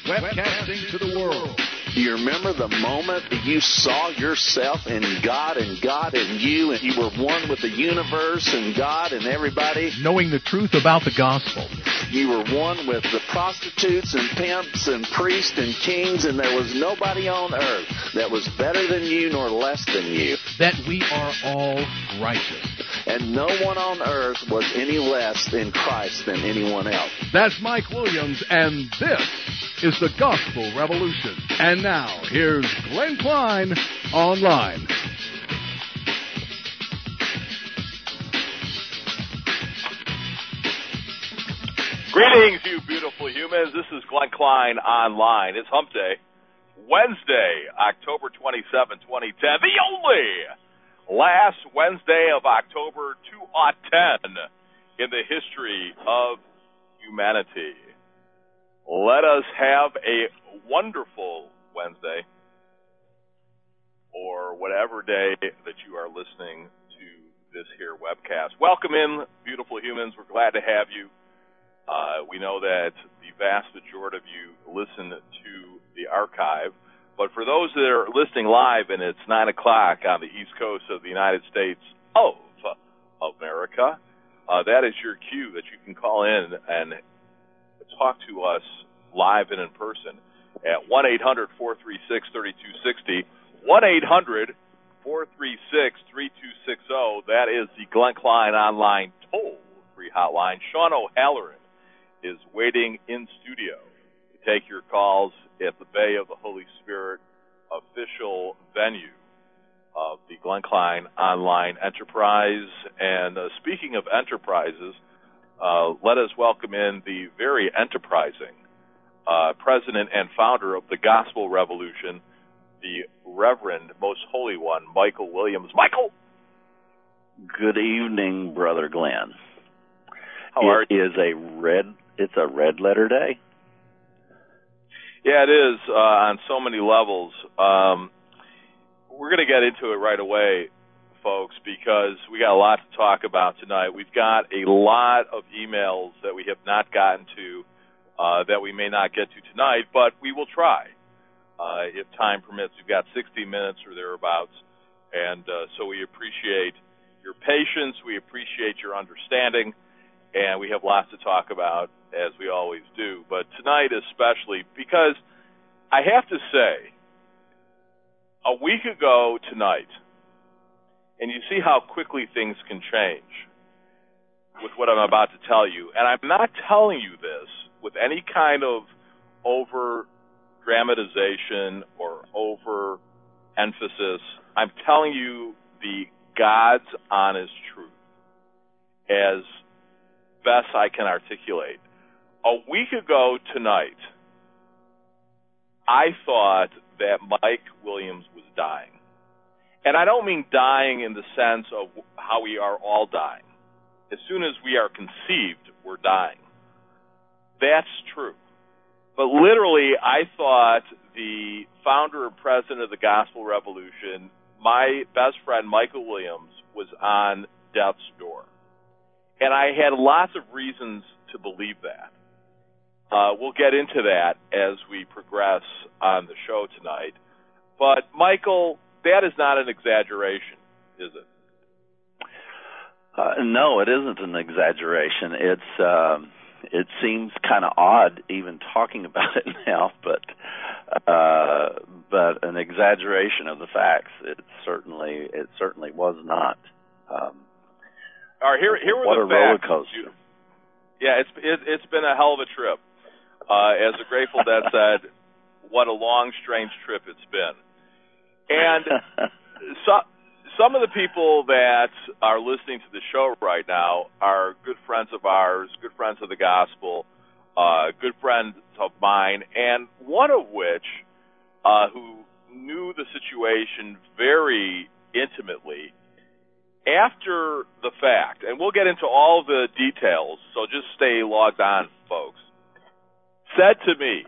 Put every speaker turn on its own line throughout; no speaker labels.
webcasting to the world.
Do you remember the moment that you saw yourself in God and God in you, and you were one with the universe and God and everybody?
Knowing the truth about the gospel.
You were one with the prostitutes and pimps and priests and kings, and there was nobody on earth that was better than you nor less than you.
That we are all righteous.
And no one on earth was any less in Christ than anyone else.
That's Mike Williams, and this is the Gospel Revolution. And now, here's Glenn Klein online.
Greetings, you beautiful humans. This is Glenn Klein online. It's Hump Day, Wednesday, October 27, 2010, the only last Wednesday of October 2010 in the history of humanity. Let us have a wonderful Wednesday, or whatever day that you are listening to this here webcast. Welcome in, beautiful humans. We're glad to have you. We know that the vast majority of you listen to the archive, but for those that are listening live and it's 9 o'clock on the East Coast of the United States of America, that is your cue that you can call in and talk to us live and in person at 1-800-436-3260, 1-800-436-3260. That is the Glenn Klein online toll-free hotline. Sean O'Halloran is waiting in studio to take your calls at the Bay of the Holy Spirit official venue of the Glenn Klein online enterprise. And speaking of enterprises, let us welcome in the very enterprising president and founder of the Gospel Revolution, the Reverend Most Holy One, Michael Williams. Michael!
Good evening, Brother Glenn.
How are you?
It's a red letter day.
Yeah, it is on so many levels. We're going to get into it right away, folks, because we got a lot to talk about tonight. We've got a lot of emails that we have not gotten to that we may not get to tonight, but we will try. If time permits, we've got 60 minutes or thereabouts, and so we appreciate your patience, we appreciate your understanding, and we have lots to talk about, as we always do. But tonight especially, because I have to say, a week ago tonight, and you see how quickly things can change with what I'm about to tell you, and I'm not telling you this with any kind of over-dramatization or over-emphasis. I'm telling you the God's honest truth as best I can articulate. A week ago tonight, I thought that Mike Williams was dying. And I don't mean dying in the sense of how we are all dying. As soon as we are conceived, we're dying. That's true. But literally, I thought the founder and president of the Gospel Revolution, my best friend Michael Williams, was on death's door. And I had lots of reasons to believe that. We'll get into that as we progress on the show tonight. But, Michael, that is not an exaggeration, is it?
No, it isn't an exaggeration. It seems kind of odd even talking about it now, but an exaggeration of the facts. It certainly was not.
All right, here were
what
the
a roller
facts.
coaster!
Yeah, it's been a hell of a trip. As the Grateful Dead said, what a long, strange trip it's been. And some of the people that are listening to the show right now are good friends of ours, good friends of the gospel, good friends of mine, and one of which who knew the situation very intimately after the fact, and we'll get into all the details, so just stay logged on, folks, said to me,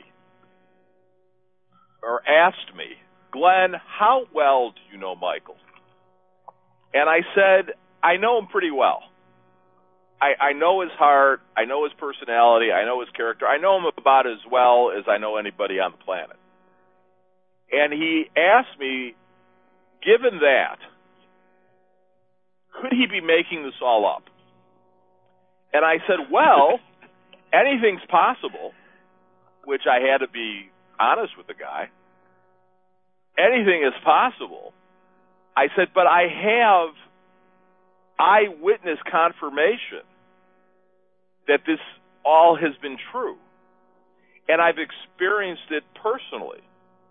or asked me, Glenn, how well do you know Michael? And I said, I know him pretty well. I know his heart, I know his personality, I know his character, I know him about as well as I know anybody on the planet. And he asked me, given that, could he be making this all up? And I said, well, anything's possible, which I had to be honest with the guy. Anything is possible. I said, but I have eyewitness confirmation that this all has been true. And I've experienced it personally.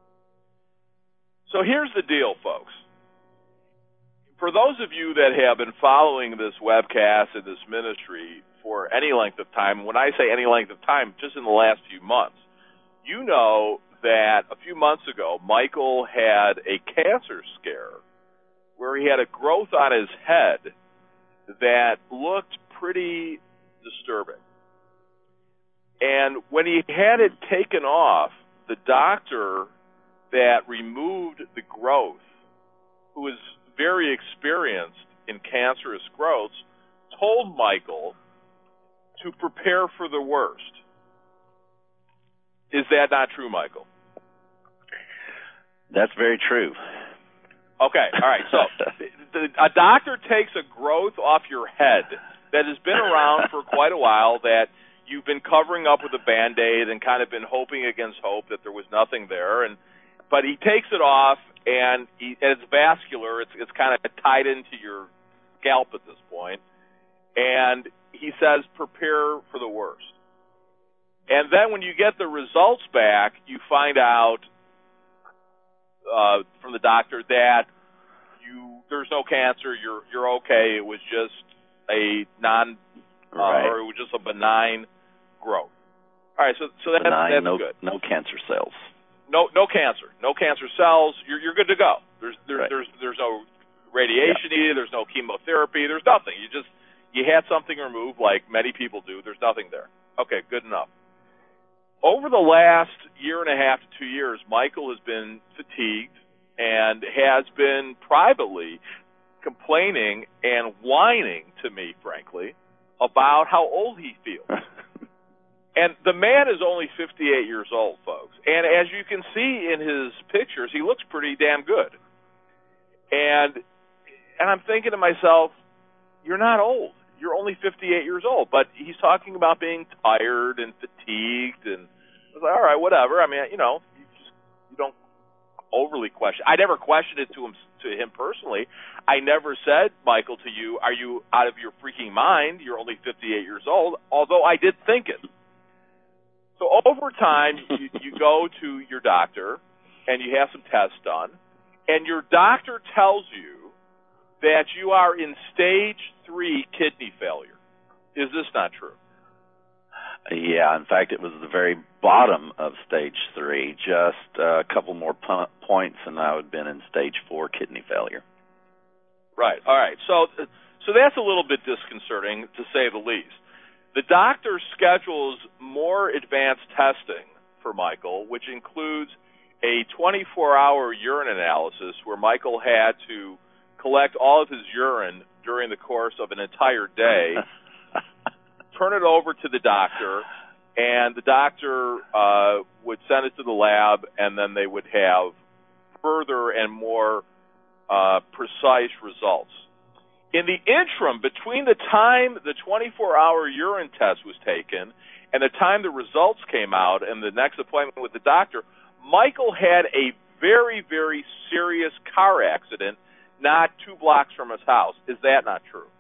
So here's the deal, folks. For those of you that have been following this webcast and this ministry for any length of time, when I say any length of time, just in the last few months, you know that a few months ago, Michael had a cancer scare where he had a growth on his head that looked pretty disturbing. And when he had it taken off, the doctor that removed the growth, who is very experienced in cancerous growths, told Michael to prepare for the worst. Is that not true, Michael?
That's very true.
Okay, all right. So a doctor takes a growth off your head that has been around for quite a while, that you've been covering up with a Band-Aid and kind of been hoping against hope that there was nothing there. But he takes it off, and it's vascular. It's kind of tied into your scalp at this point. And he says, prepare for the worst. And then when you get the results back, you find out from the doctor that there's no cancer. You're okay. It was just a or it was just a benign growth. All right, so that's good.
No cancer cells.
No cancer. No cancer cells. You're good to go. There's no radiation needed. There's no chemotherapy. There's nothing. You had something removed, like many people do. There's nothing there. Okay, good enough. Over the last year and a half to 2 years, Michael has been fatigued and has been privately complaining and whining to me, frankly, about how old he feels. And the man is only 58 years old, folks. And as you can see in his pictures, he looks pretty damn good. And I'm thinking to myself, you're not old. You're only 58 years old. But he's talking about being tired and fatigued. And I was like, all right, whatever. I mean, you don't overly question. I never questioned it to him personally. I never said, Michael, to you, are you out of your freaking mind? You're only 58 years old, although I did think it. So over time, you go to your doctor, and you have some tests done, and your doctor tells you that you are in stage 3 kidney failure. Is this not true?
Yeah, in fact, it was the very bottom of stage 3, just a couple more points, and I would have been in stage 4 kidney failure.
Right, all right. So that's a little bit disconcerting, to say the least. The doctor schedules more advanced testing for Michael, which includes a 24-hour urine analysis where Michael had to collect all of his urine during the course of an entire day, turn it over to the doctor, and the doctor would send it to the lab, and then they would have further and more precise results. In the interim, between the time the 24-hour urine test was taken and the time the results came out and the next appointment with the doctor, Michael had a very, very serious car accident not 2 blocks from his house. Is that not true?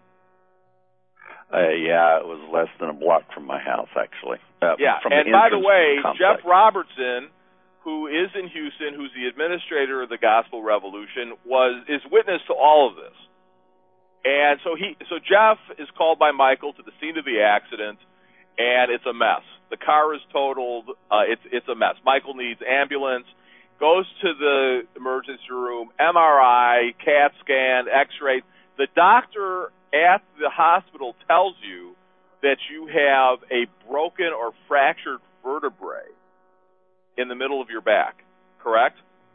Yeah, it was less than a block from my house, actually.
Yeah, and by the way, Jeff Robertson, who is in Houston, who's the administrator of the Gospel Revolution, is witness to all of this. And so Jeff is called by Michael to the scene of the accident, and it's a mess. The car is totaled. It's a mess. Michael needs ambulance, goes to the emergency room, MRI, CAT scan, X-ray. The doctor at the hospital tells you that you have a broken or fractured vertebrae in the middle of your back, correct?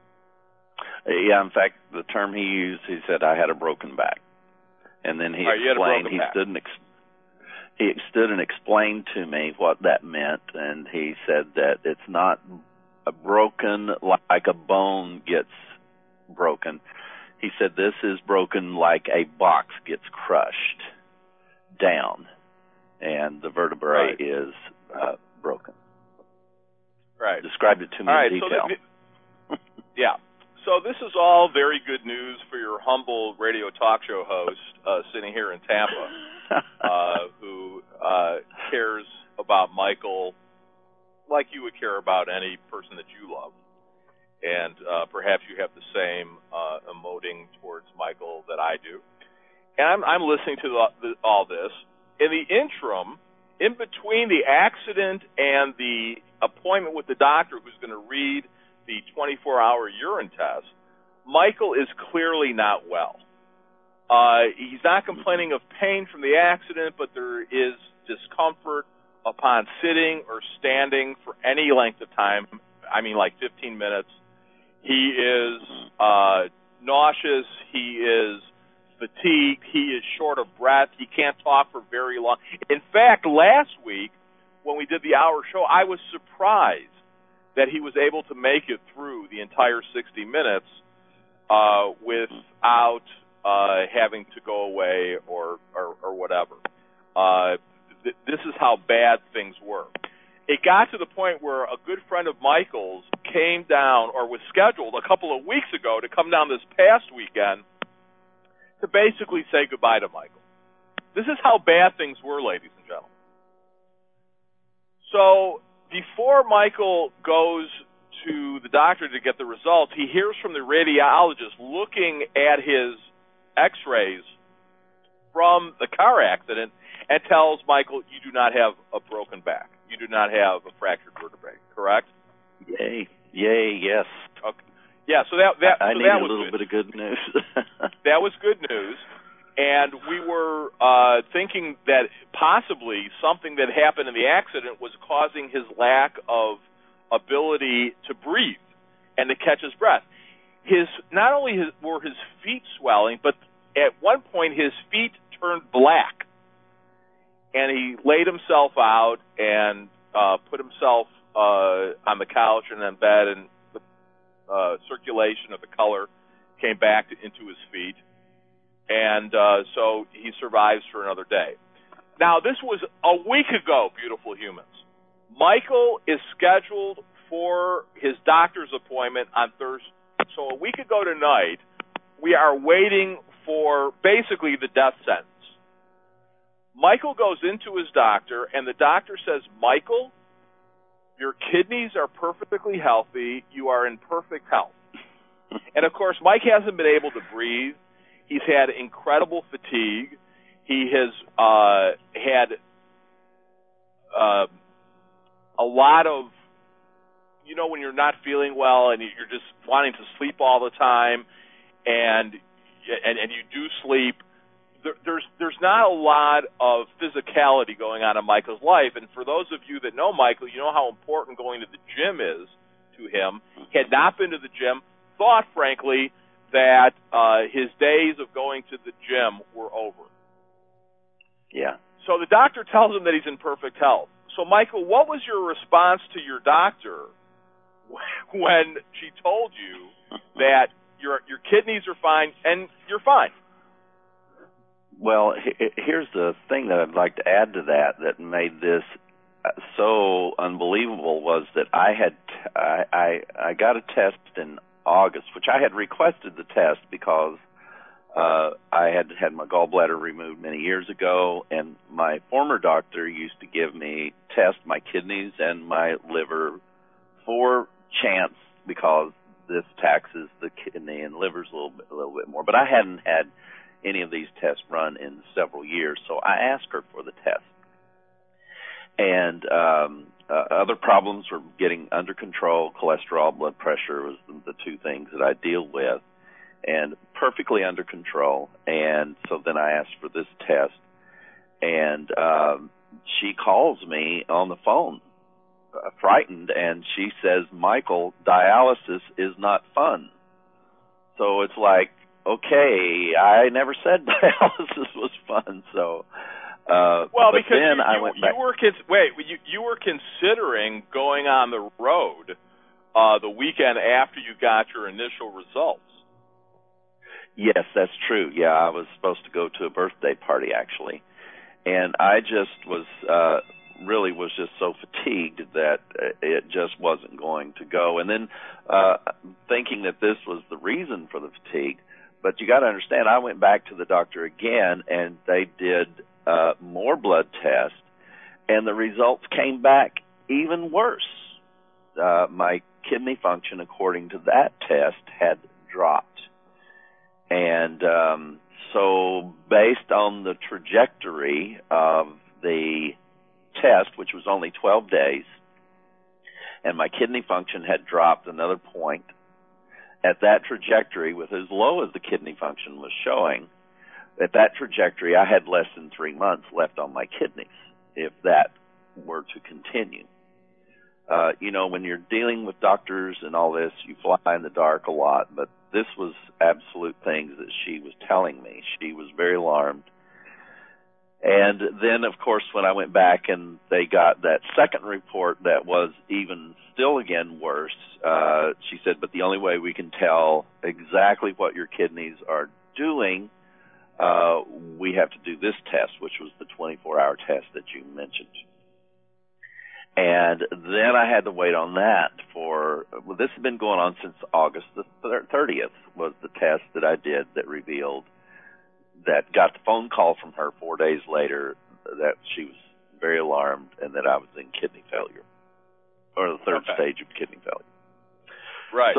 Yeah, in fact, the term he used, he said I had a broken back. And then he explained he stood he stood and explained to me what that meant, and he said that it's not broken like a bone gets broken. He said this is broken like a box gets crushed down, and the vertebrae is broken.
Right.
Described it to me in detail.
Yeah. So this is all very good news for your humble radio talk show host sitting here in Tampa, who cares about Michael like you would care about any person that you love. And perhaps you have the same emoting towards Michael that I do. And I'm listening to all this. In the interim, in between the accident and the appointment with the doctor who's going to read the 24-hour urine test, Michael is clearly not well. He's not complaining of pain from the accident, but there is discomfort upon sitting or standing for any length of time. I mean, like 15 minutes. He is nauseous. He is fatigued. He is short of breath. He can't talk for very long. In fact, last week when we did the hour show, I was surprised that he was able to make it through the entire 60 minutes without having to go away or whatever. This is how bad things were. It got to the point where a good friend of Michael's came down, or was scheduled a couple of weeks ago to come down this past weekend to basically say goodbye to Michael. This is how bad things were, ladies and gentlemen. So before Michael goes to the doctor to get the results, he hears from the radiologist looking at his x-rays from the car accident and tells Michael, you do not have a broken back. You do not have a fractured vertebrae, correct?
Yay, yes.
Okay. Yeah, so that
I
so
need
that
a
was
little
good.
bit of good news.
That was good news. And we were thinking that possibly something that happened in the accident was causing his lack of ability to breathe and to catch his breath. Not only were his feet swelling, but at one point his feet turned black. And he laid himself out and put himself on the couch and in bed, and the circulation of the color came back into his feet. And so he survives for another day. Now, this was a week ago, beautiful humans. Michael is scheduled for his doctor's appointment on Thursday. So a week ago tonight, we are waiting for basically the death sentence. Michael goes into his doctor, and the doctor says, Michael, your kidneys are perfectly healthy. You are in perfect health. And, of course, Mike hasn't been able to breathe. He's had incredible fatigue. He has had a lot of, when you're not feeling well and you're just wanting to sleep all the time, and you do sleep. There's not a lot of physicality going on in Michael's life. And for those of you that know Michael, you know how important going to the gym is to him. He had not been to the gym, thought, frankly, that his days of going to the gym were over.
Yeah.
So the doctor tells him that he's in perfect health. So, Michael, what was your response to your doctor when she told you that your kidneys are fine and you're fine?
Well, here's the thing that I'd like to add to that made this so unbelievable was that I got a test in August, which I had requested the test because I had had my gallbladder removed many years ago, and my former doctor used to give me test my kidneys and my liver for chance because this taxes the kidney and livers a little bit more. But I hadn't had any of these tests run in several years, so I asked her for the test. And other problems were getting under control. Cholesterol, blood pressure was the two things that I deal with, and perfectly under control. And so then I asked for this test, and she calls me on the phone, frightened, and she says, Michael, dialysis is not fun. So it's like, okay, I never said dialysis was fun. So
Well,
but
because
then I went back.
You were considering going on the road the weekend after you got your initial results.
Yes, that's true. Yeah, I was supposed to go to a birthday party, actually. And I just was just so fatigued that it just wasn't going to go. And then thinking that this was the reason for the fatigue, but you got to understand, I went back to the doctor again, and they did more blood tests, and the results came back even worse. My kidney function, according to that test, had dropped. And so based on the trajectory of the test, which was only 12 days, and my kidney function had dropped another point, at that trajectory, with as low as the kidney function was showing, at that trajectory, I had less than 3 months left on my kidneys if that were to continue. When you're dealing with doctors and all this, you fly in the dark a lot, but this was absolute things that she was telling me. She was very alarmed. And then, of course, when I went back and they got that second report that was even still again worse, she said, but the only way we can tell exactly what your kidneys are doing, we have to do this test, which was the 24-hour test that you mentioned. And then I had to wait on that this has been going on since August the 30th was the test that I did that revealed, that got the phone call from her 4 days later that she was very alarmed and that I was in kidney failure, or the third stage of kidney failure.
Right.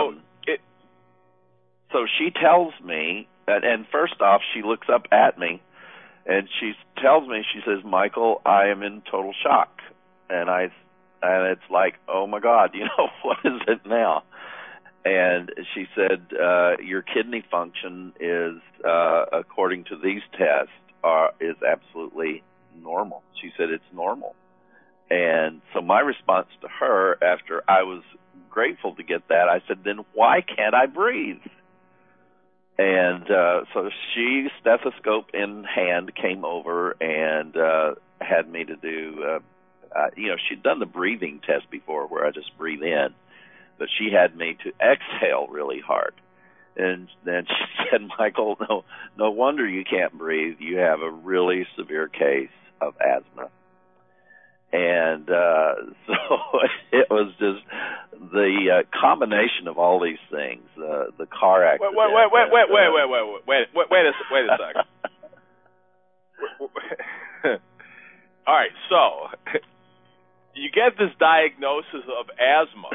So she tells me, and first off, she looks up at me, and she tells me, she says, Michael, I am in total shock. And it's like, oh my God, what is it now? And she said, your kidney function is, according to these tests, is absolutely normal. She said it's normal. And so my response to her, after I was grateful to get that, I said, then why can't I breathe? And so she, stethoscope in hand, came over and had me to do, she'd done the breathing test before where I just breathe in, but she had me to exhale really hard. And then she said, Michael, no wonder you can't breathe. You have a really severe case of asthma. And so it was just the combination of all these things, the car accident.
Wait a second. All right, so you get this diagnosis of asthma,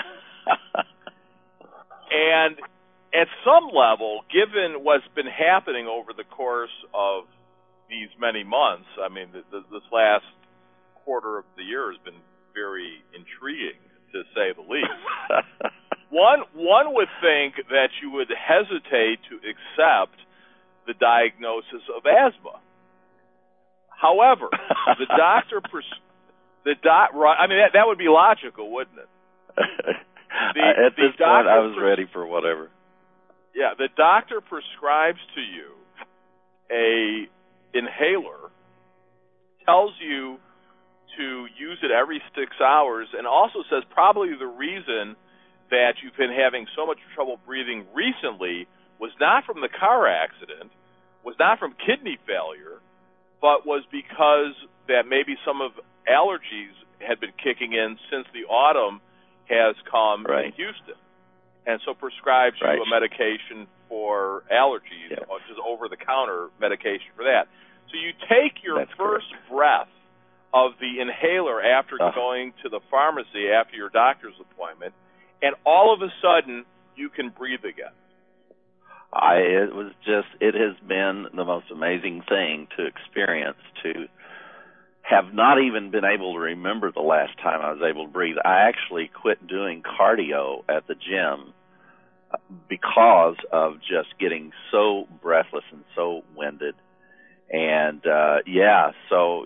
and at some level, given what's been happening over the course of these many months, I mean, this last quarter of the year has been very intriguing, to say the least. One would think that you would hesitate to accept the diagnosis of asthma. However, the doctor, that would be logical, wouldn't it?
At this point, I was ready for whatever.
Yeah, the doctor prescribes to you a inhaler, tells you to use it every 6 hours, and also says probably the reason that you've been having so much trouble breathing recently was not from the car accident, was not from kidney failure, but was because that maybe some of allergies had been kicking in since the autumn has come in Houston. And so prescribes you a medication for allergies, which is over-the-counter medication for that. So you take your first breath of the inhaler after going to the pharmacy after your doctor's appointment, and all of a sudden you can breathe again.
It has been the most amazing thing to experience, to have not even been able to remember the last time I was able to breathe. I actually quit doing cardio at the gym because of just getting so breathless and so winded. And so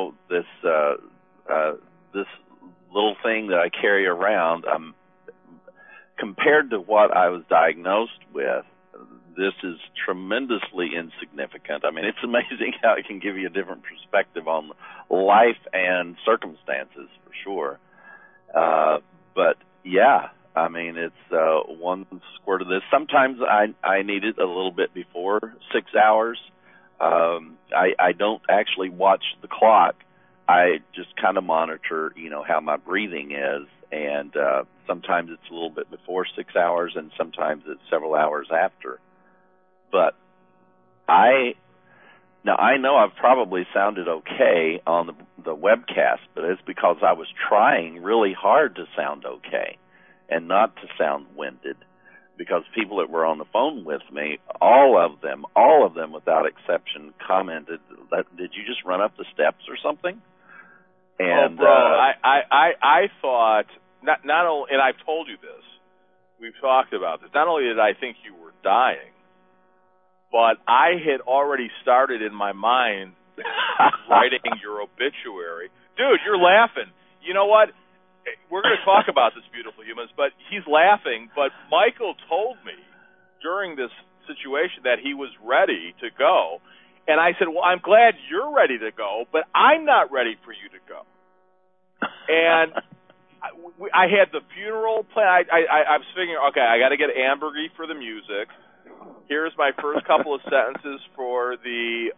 this little thing that I carry around, compared to what I was diagnosed with, this is tremendously insignificant. I mean, it's amazing how it can give you a different perspective on life and circumstances, for sure. But yeah, I mean, it's one squirt of this. Sometimes I need it a little bit before 6 hours. I don't actually watch the clock. I just kind of monitor, how my breathing is, and sometimes it's a little bit before 6 hours, and sometimes it's several hours after. But I know I've probably sounded okay on the webcast, but it's because I was trying really hard to sound okay and not to sound winded, because people that were on the phone with me, all of them without exception, commented, did you just run up the steps or something? And
bro, I thought, not only, and I've told you this, we've talked about this, not only did I think you were dying, but I had already started in my mind writing your obituary. Dude, you're laughing. You know what? We're going to talk about this, Beautiful Humans, but he's laughing. But Michael told me during this situation that he was ready to go. And I said, well, I'm glad you're ready to go, but I'm not ready for you to go. And I had the funeral plan. I was figuring, okay, I got to get Ambergy for the music. Here's my first couple of sentences for the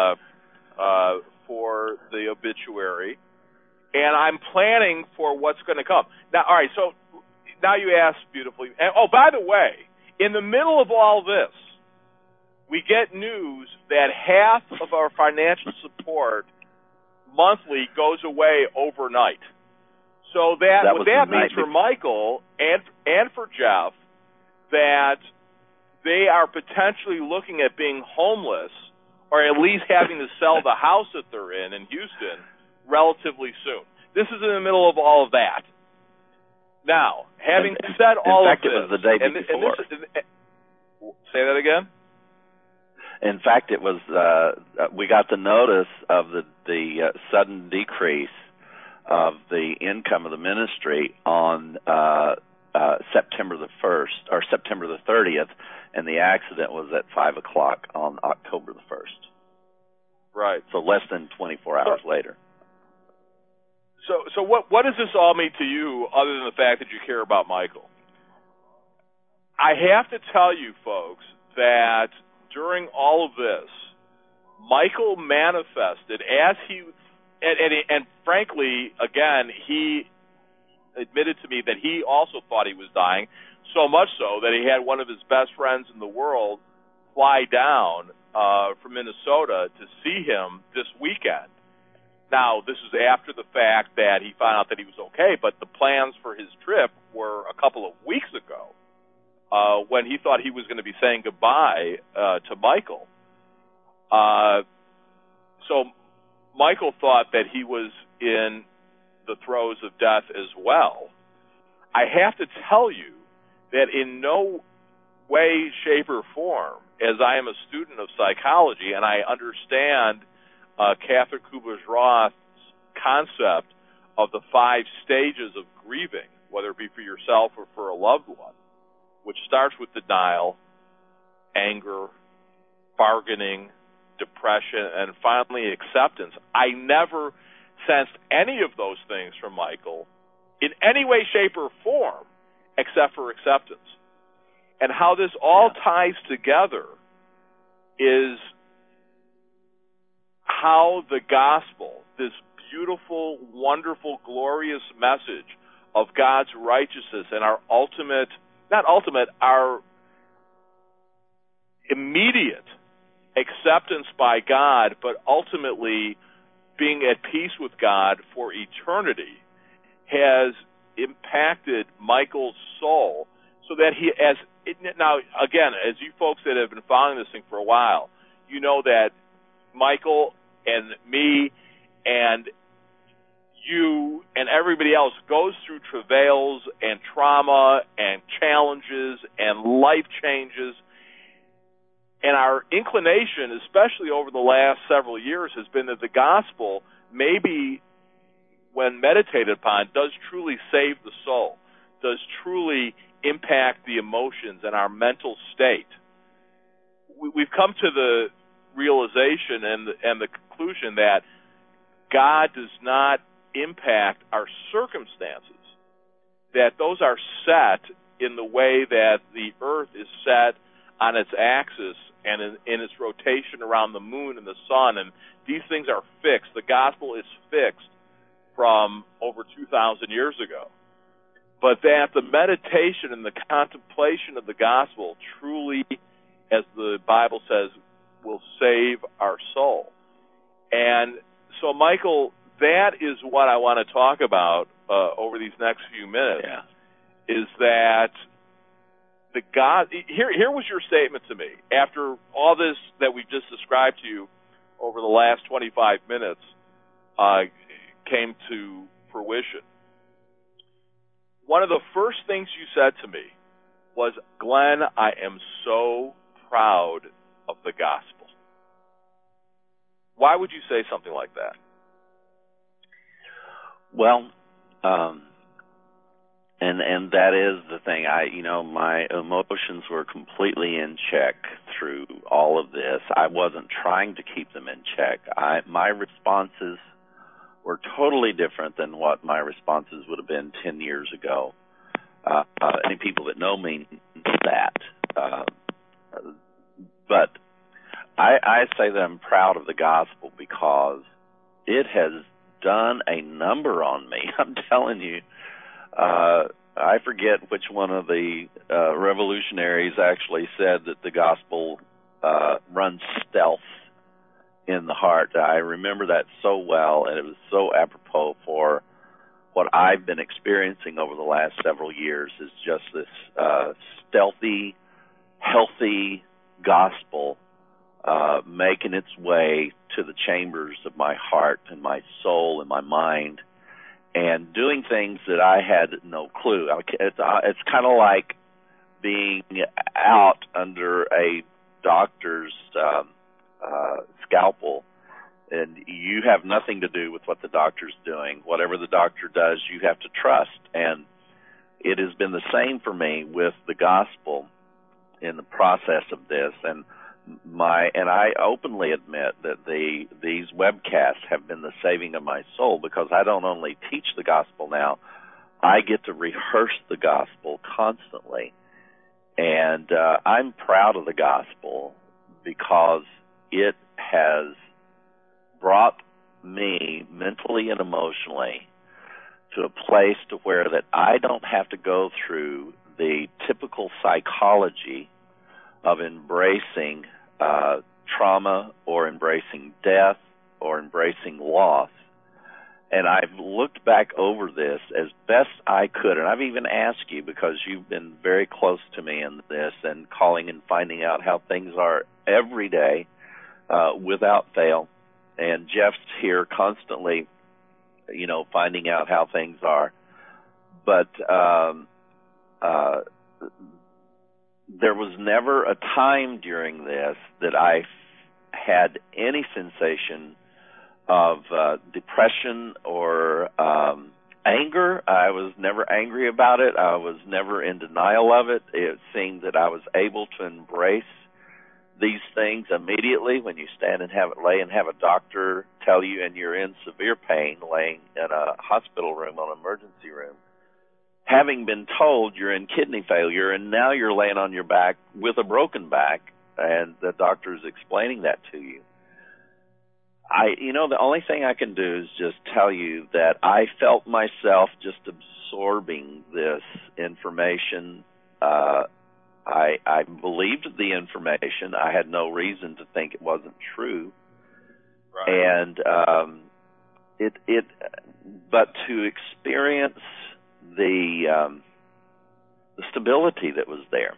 obituary, and I'm planning for what's going to come. Now, all right. So now you asked beautifully. And, oh, by the way, in the middle of all this, we get news that half of our financial support monthly goes away overnight. So what that means for Michael and for Jeff, that they are potentially looking at being homeless, or at least having to sell the house that they're in Houston relatively soon. This is in the middle of all of that. Now, having said all of this,
in fact, it was the day before.
Say that again?
In fact, it was. We got the notice of the sudden decrease of the income of the ministry on September the 1st or September the 30th, and the accident was at 5:00 on October the 1st.
Right.
So less than 24 hours later.
So what does this all mean to you, other than the fact that you care about Michael? I have to tell you, folks, that during all of this, Michael manifested as he, and frankly, again, he admitted to me that he also thought he was dying, so much so that he had one of his best friends in the world fly down from Minnesota to see him this weekend. Now, this is after the fact that he found out that he was okay, but the plans for his trip were a couple of weeks ago when he thought he was going to be saying goodbye to Michael. So Michael thought that he was in the throes of death as well. I have to tell you that in no way, shape, or form, as I am a student of psychology and I understand Catherine Kubler-Ross's concept of the 5 stages of grieving, whether it be for yourself or for a loved one, which starts with denial, anger, bargaining, depression, and finally acceptance. I never sensed any of those things from Michael in any way, shape, or form except for acceptance. And how this all ties together is how the gospel, this beautiful, wonderful, glorious message of God's righteousness and our our immediate acceptance by God, but ultimately being at peace with God for eternity, has impacted Michael's soul so that now, again, as you folks that have been following this thing for a while, you know that Michael and me and you and everybody else goes through travails and trauma and challenges and life changes. And our inclination, especially over the last several years, has been that the gospel, maybe when meditated upon, does truly save the soul, does truly impact the emotions and our mental state. we've come to the realization and the conclusion that God does not impact our circumstances, that those are set in the way that the earth is set on its axis and in its rotation around the moon and the sun, and these things are fixed. The gospel is fixed from over 2,000 years ago. But that the meditation and the contemplation of the gospel truly, as the Bible says, will save our soul. And so, Michael, that is what I want to talk about over these next few minutes.
Yeah.
Is that the God? Here was your statement to me after all this that we just described to you over the last 25 minutes came to fruition. One of the first things you said to me was, Glenn, I am so proud of the gospel. Why would you say something like that?
Well, and that is the thing. My emotions were completely in check through all of this. I wasn't trying to keep them in check. My responses were totally different than what my responses would have been 10 years ago. Any people that know me know that. But I say that I'm proud of the gospel because it has done a number on me. I'm telling you. I forget which one of the revolutionaries actually said that the gospel runs stealth in the heart. I remember that so well, and it was so apropos for what I've been experiencing over the last several years is just this stealthy, healthy gospel making its way to the chambers of my heart and my soul and my mind, and doing things that I had no clue. It's kind of like being out under a doctor's scalpel, and you have nothing to do with what the doctor's doing. Whatever the doctor does, you have to trust. And it has been the same for me with the gospel in the process of this. And I openly admit that these webcasts have been the saving of my soul, because I don't only teach the gospel now, I get to rehearse the gospel constantly. And I'm proud of the gospel because it has brought me mentally and emotionally to a place to where that I don't have to go through the typical psychology of embracing trauma or embracing death or embracing loss. And I've looked back over this as best I could, and I've even asked you, because you've been very close to me in this and calling and finding out how things are every day without fail. And Jeff's here constantly, finding out how things are. But there was never a time during this that I had any sensation of depression or anger. I was never angry about it. I was never in denial of it. It seemed that I was able to embrace these things immediately when you stand and lay and have a doctor tell you, and you're in severe pain, laying in a hospital room, on an emergency room, having been told you're in kidney failure, and now you're laying on your back with a broken back, and the doctor is explaining that to you. The only thing I can do is just tell you that I felt myself just absorbing this information. I believed the information. I had no reason to think it wasn't true. Right. And but to experience the stability that was there.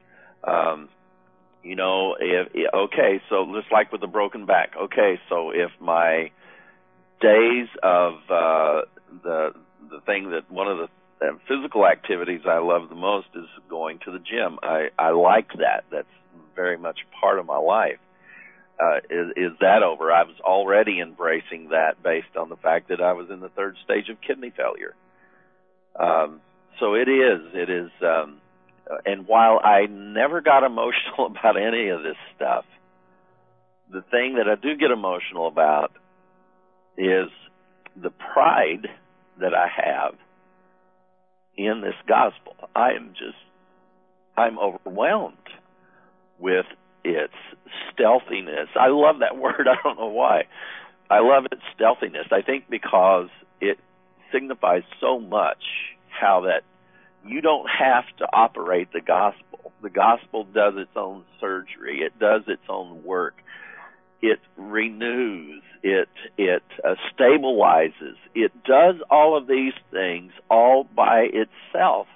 So just like with the broken back. Okay, so if my days of the thing that one of the physical activities I love the most is going to the gym. I like that. That's very much part of my life. Is that over? I was already embracing that based on the fact that I was in the third stage of kidney failure. So it is And while I never got emotional about any of this stuff, the thing that I do get emotional about is the pride that I have in this gospel. I'm overwhelmed with its stealthiness. I love that word. I don't know why. I love its stealthiness. I think because it signifies so much how that you don't have to operate the gospel. The gospel does its own surgery. It does its own work. It renews. It stabilizes. It does all of these things all by itself.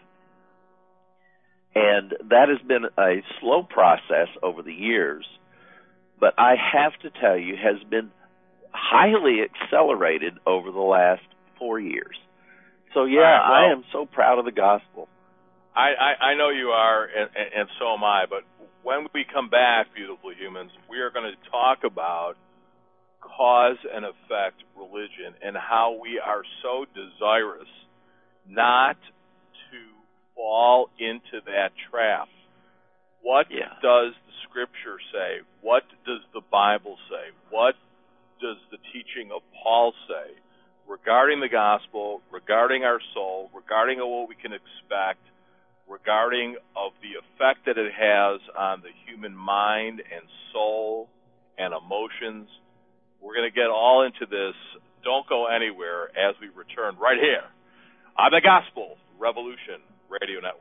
And that has been a slow process over the years, but I have to tell you, has been highly accelerated over the last 4 years. So, yeah, I am so proud of the gospel.
I know you are, and so am I, but when we come back, beautiful humans, we are going to talk about cause and effect religion and how we are so desirous not to fall into that trap. What does the Scripture say? What does the Bible say? What does the teaching of Paul say regarding the gospel, regarding our soul, regarding what we can expect, regarding of the effect that it has on the human mind and soul and emotions? We're going to get all into this. Don't go anywhere as we return right here on the Gospel Revolution Radio Network.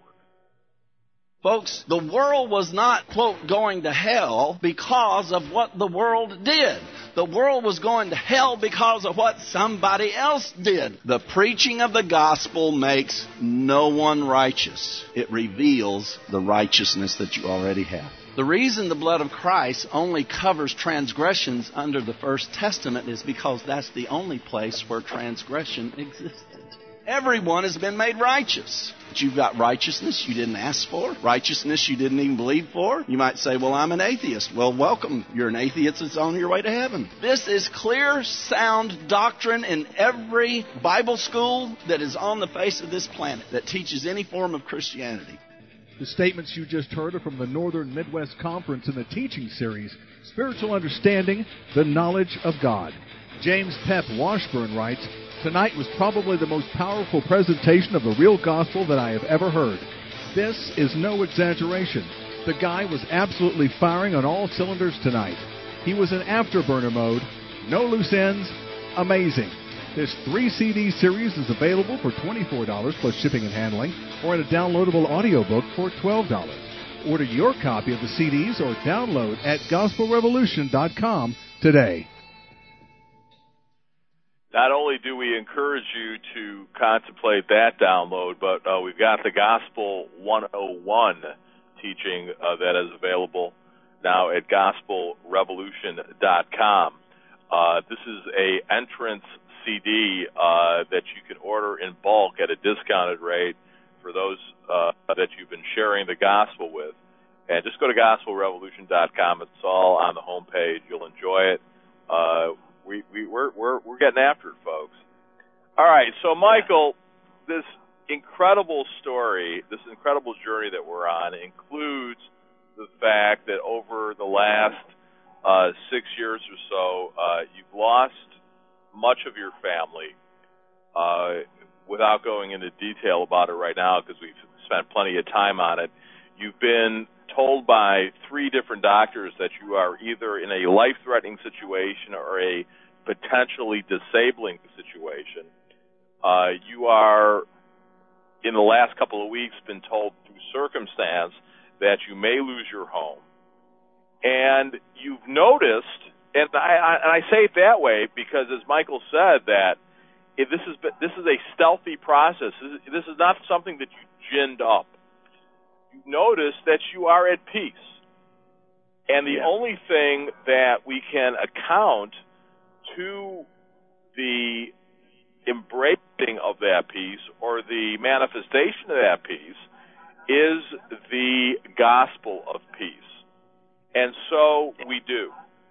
Folks, the world was not, quote, going to hell because of what the world did. The world was going to hell because of what somebody else did. The preaching of the gospel makes no one righteous. It reveals the righteousness that you already have. The reason the blood of Christ only covers transgressions under the First Testament is because that's the only place where transgression existed. Everyone has been made righteous. But you've got righteousness you didn't ask for, righteousness you didn't even believe for. You might say, well, I'm an atheist. Well, welcome. You're an atheist that's on your way to heaven. This is clear, sound doctrine in every Bible school that is on the face of this planet that teaches any form of Christianity.
The statements you just heard are from the Northern Midwest Conference in the teaching series, Spiritual Understanding, the Knowledge of God. James Pep Washburn writes, "Tonight was probably the most powerful presentation of the real gospel that I have ever heard. This is no exaggeration. The guy was absolutely firing on all cylinders tonight. He was in afterburner mode, no loose ends, amazing." This 3-CD series is available for $24 plus shipping and handling, or in a downloadable audiobook for $12. Order your copy of the CDs or download at gospelrevolution.com today.
Not only do we encourage you to contemplate that download, but we've got the Gospel 101 teaching that is available now at gospelrevolution.com. This is a entrance CD that you can order in bulk at a discounted rate for those that you've been sharing the gospel with. And just go to gospelrevolution.com. It's all on the homepage. You'll enjoy it. We're getting after it, folks. All right, so Michael, this incredible story, this incredible journey that we're on includes the fact that over the last 6 years or so, you've lost much of your family. Without going into detail about it right now, because we've spent plenty of time on it, you've been told by 3 different doctors that you are either in a life-threatening situation or a potentially disabling situation. You are, in the last couple of weeks, been told through circumstance that you may lose your home. And you've noticed, and I say it that way because, as Michael said, that this is a stealthy process. This is not something that you ginned up. You notice that you are at peace. And the only thing that we can account to the embracing of that peace or the manifestation of that peace is the gospel of peace. And so we do.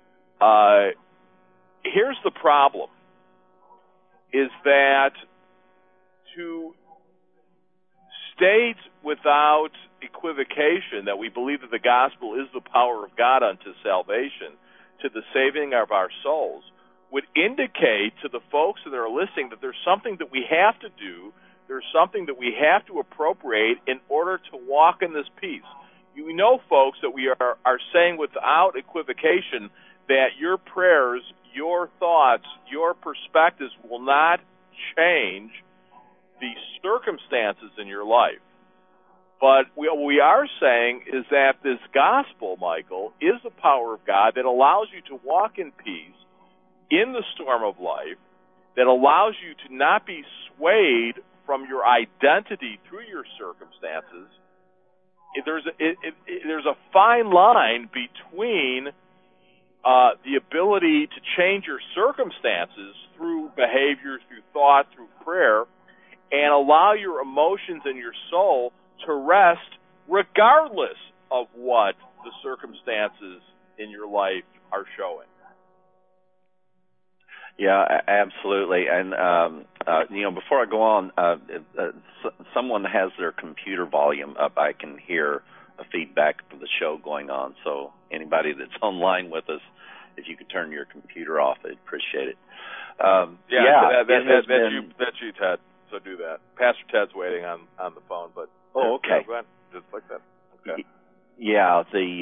Here's the problem, is that to stay state without equivocation that we believe that the gospel is the power of God unto salvation, to the saving of our souls, would indicate to the folks that are listening that there's something that we have to do, there's something that we have to appropriate in order to walk in this peace. You know, folks, that we are saying without equivocation that your prayers, your thoughts, your perspectives will not change the circumstances in your life. But what we are saying is that this gospel, Michael, is the power of God that allows you to walk in peace in the storm of life, that allows you to not be swayed from your identity through your circumstances. There's a fine line between the ability to change your circumstances through behavior, through thought, through prayer, and allow your emotions and your soul to rest regardless of what the circumstances in your life are showing.
Yeah, absolutely. And, before I go on, someone has their computer volume up. I can hear a feedback of the show going on. So anybody that's online with us, if you could turn your computer off, I'd appreciate it.
That's you, Ted. So do that. Pastor Ted's waiting on the phone, but
okay,
go ahead. Just like that. Okay.
Yeah,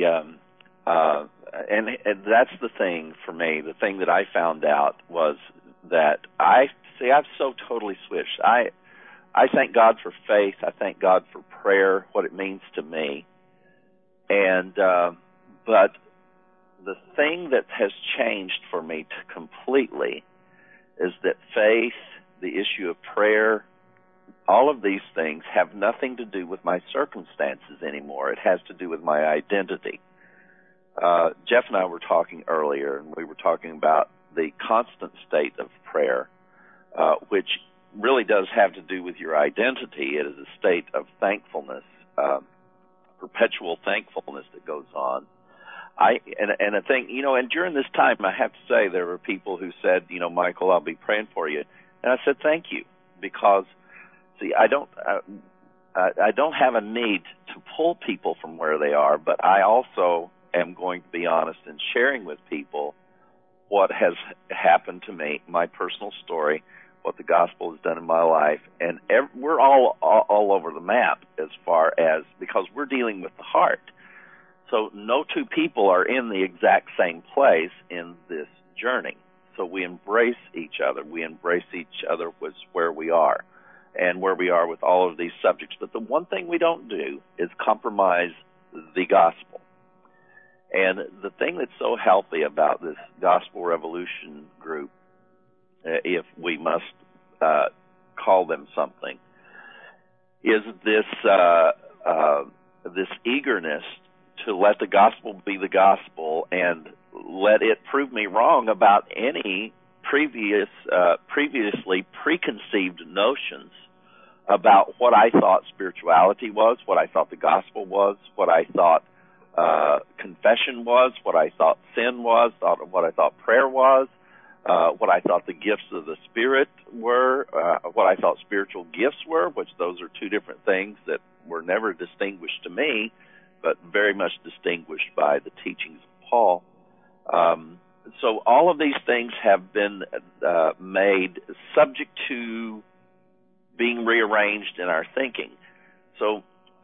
and that's the thing for me. The thing that I found out was that I've so totally switched. I thank God for faith. I thank God for prayer, what it means to me, and but the thing that has changed for me completely is that faith, the issue of prayer, all of these things have nothing to do with my circumstances anymore. It has to do with my identity. Jeff and I were talking earlier, and we were talking about the constant state of prayer, which really does have to do with your identity. It is a state of thankfulness, perpetual thankfulness that goes on. I think, and during this time, I have to say, there were people who said, Michael, I'll be praying for you. And I said, thank you, because, see, I don't have a need to pull people from where they are, but I also am going to be honest in sharing with people what has happened to me, my personal story, what the gospel has done in my life, and we're all over the map as far as, because we're dealing with the heart. So no two people are in the exact same place in this journey. So we embrace each other. We embrace each other with where we are and where we are with all of these subjects. But the one thing we don't do is compromise the gospel. And the thing that's so healthy about this Gospel Revolution group, if we must call them something, is this eagerness to let the gospel be the gospel and let it prove me wrong about any previously preconceived notions about what I thought spirituality was, what I thought the gospel was, what I thought confession was, what I thought sin was, what I thought prayer was, what I thought the gifts of the Spirit were, what I thought spiritual gifts were, which those are two different things that were never distinguished to me, but very much distinguished by the teachings of Paul. So all of these things have been made subject to being rearranged in our thinking. So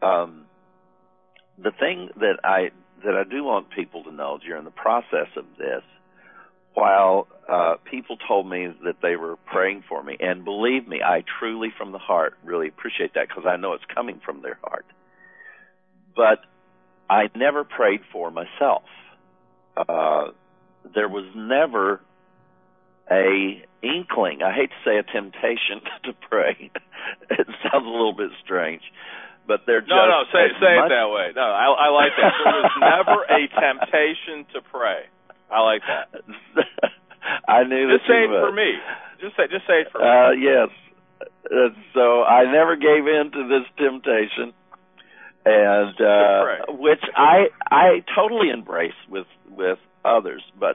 the thing that I do want people to know during the process of this, while people told me that they were praying for me, and believe me, I truly from the heart really appreciate that, because I know it's coming from their heart. But I never prayed for myself. There was never a inkling, I hate to say a temptation to pray. It sounds a little bit strange. But they're just
say it that way. No, I like that. There was never a temptation to pray. I like that.
I knew
just say it for me. Just say it for me.
Yes. So I never gave in to this temptation, and which I totally embrace with others. But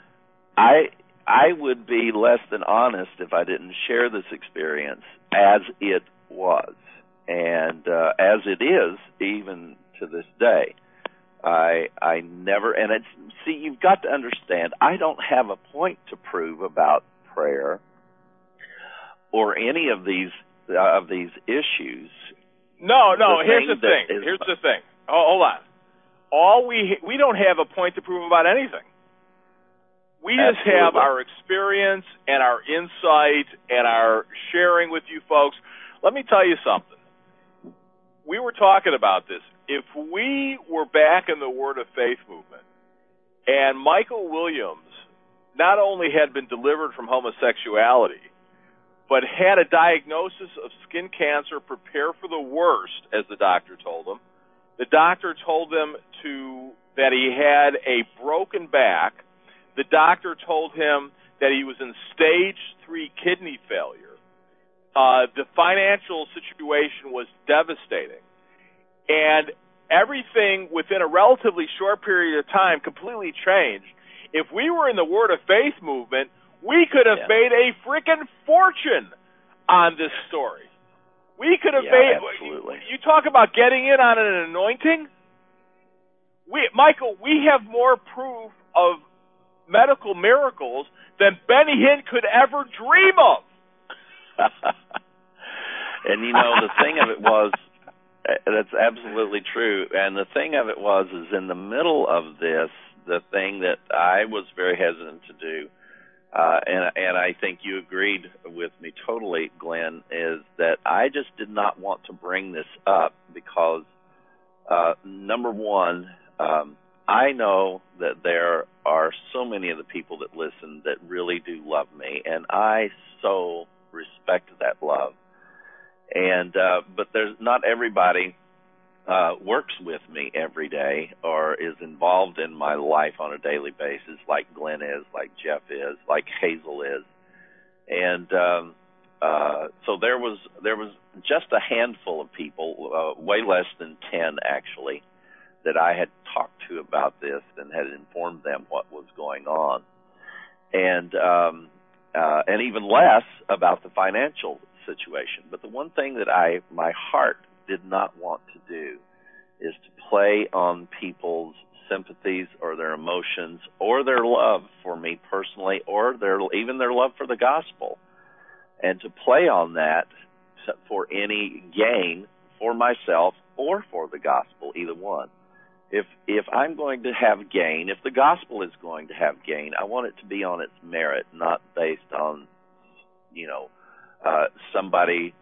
I would be less than honest if I didn't share this experience as it was. and as it is, even to this day, I never, and it's, see, you've got to understand, I don't have a point to prove about prayer or any of these issues.
No, here's the thing. Hold on. We don't have a point to prove about anything. We just have our experience and our insight and our sharing with you folks. Let me tell you something. We were talking about this. If we were back in the Word of Faith movement and Michael Williams not only had been delivered from homosexuality, but had a diagnosis of skin cancer, prepare for the worst, as the doctor told him. The doctor told him that he had a broken back. The doctor told him that he was in stage 3 kidney failure. The financial situation was devastating. And everything within a relatively short period of time completely changed. If we were in the Word of Faith movement, we could have made a freaking fortune on this story. We could have made.
Absolutely.
You talk about getting in on an anointing. Michael, we have more proof of medical miracles than Benny Hinn could ever dream of.
And you know, the thing of it was, that's absolutely true. And the thing of it was, is in the middle of this, the thing that I was very hesitant to do, and I think you agreed with me totally, Glenn, is that I just did not want to bring this up because, number one, I know that there are so many of the people that listen that really do love me, and I so respect that love. And but there's not everybody works with me every day or is involved in my life on a daily basis, like Glenn is, like Jeff is, like Hazel is, and so there was just a handful of people, way less than 10 actually, that I had talked to about this and had informed them what was going on, and even less about the financial situation. But the one thing that my heart did not want to do is to play on people's sympathies or their emotions or their love for me personally or even their love for the gospel, and to play on that for any gain for myself or for the gospel, either one. If I'm going to have gain, if the gospel is going to have gain, I want it to be on its merit, not based on, somebody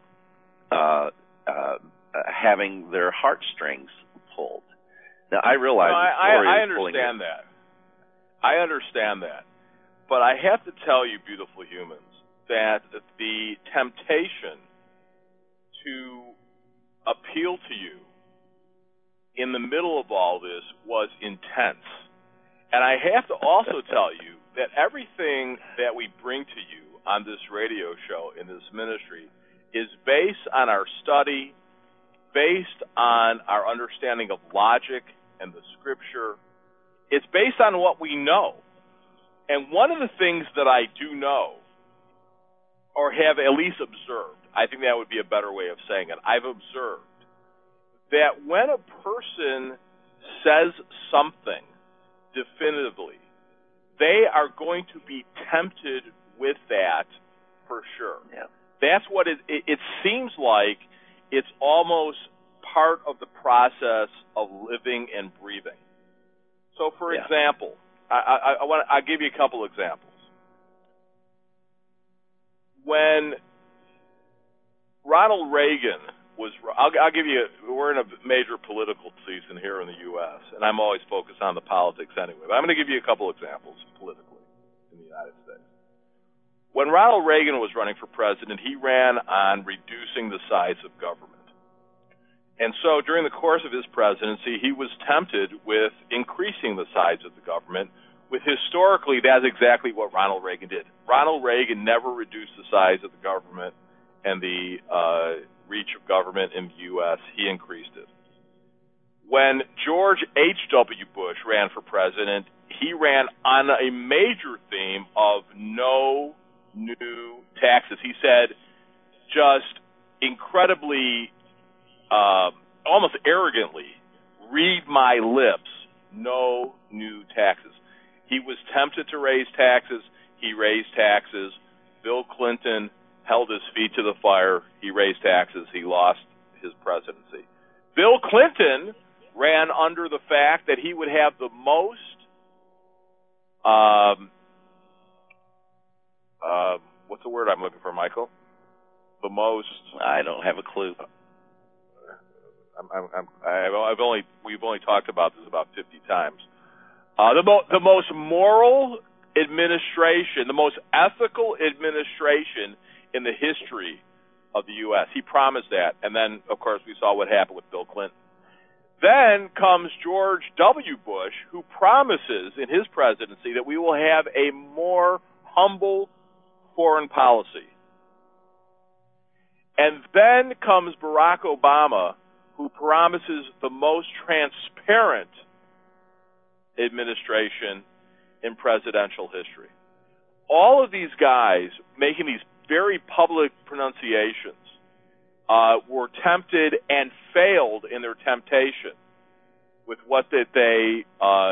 having their heartstrings pulled. Now, I realize
I understand that. I understand that. But I have to tell you, beautiful humans, that the temptation to appeal to you in the middle of all this was intense. And I have to also tell you that everything that we bring to you on this radio show, in this ministry, is based on our study, based on our understanding of logic and the Scripture. It's based on what we know. And one of the things that I do know, or have at least observed, I think that would be a better way of saying it, I've observed that when a person says something definitively, they are going to be tempted with that for sure.
Yeah.
That's what it seems like. It's almost part of the process of living and breathing. So, for example, I'll give you a couple examples. When Ronald Reagan was, I'll give you, we're in a major political season here in the U.S., and I'm always focused on the politics anyway, but I'm going to give you a couple examples politically in the United States. When Ronald Reagan was running for president, he ran on reducing the size of government. And so during the course of his presidency, he was tempted with increasing the size of the government, with historically that's exactly what Ronald Reagan did. Ronald Reagan never reduced the size of the government and the reach of government in the U.S. He increased it. When George H.W. Bush ran for president, he ran on a major theme of no new taxes. He said just incredibly almost arrogantly, read my lips, no new taxes. He was tempted to raise taxes. He raised taxes. Bill Clinton held his feet to the fire. He raised taxes. He lost his presidency. Bill Clinton ran under the fact that he would have the most what's the word I'm looking for, Michael? The most.
I don't have a clue.
We've only talked about this about 50 times. The most moral administration, the most ethical administration in the history of the U.S. He promised that, and then, of course, we saw what happened with Bill Clinton. Then comes George W. Bush, who promises in his presidency that we will have a more humble foreign policy. And then comes Barack Obama, who promises the most transparent administration in presidential history. All of these guys making these very public pronunciations were tempted and failed in their temptation with what that they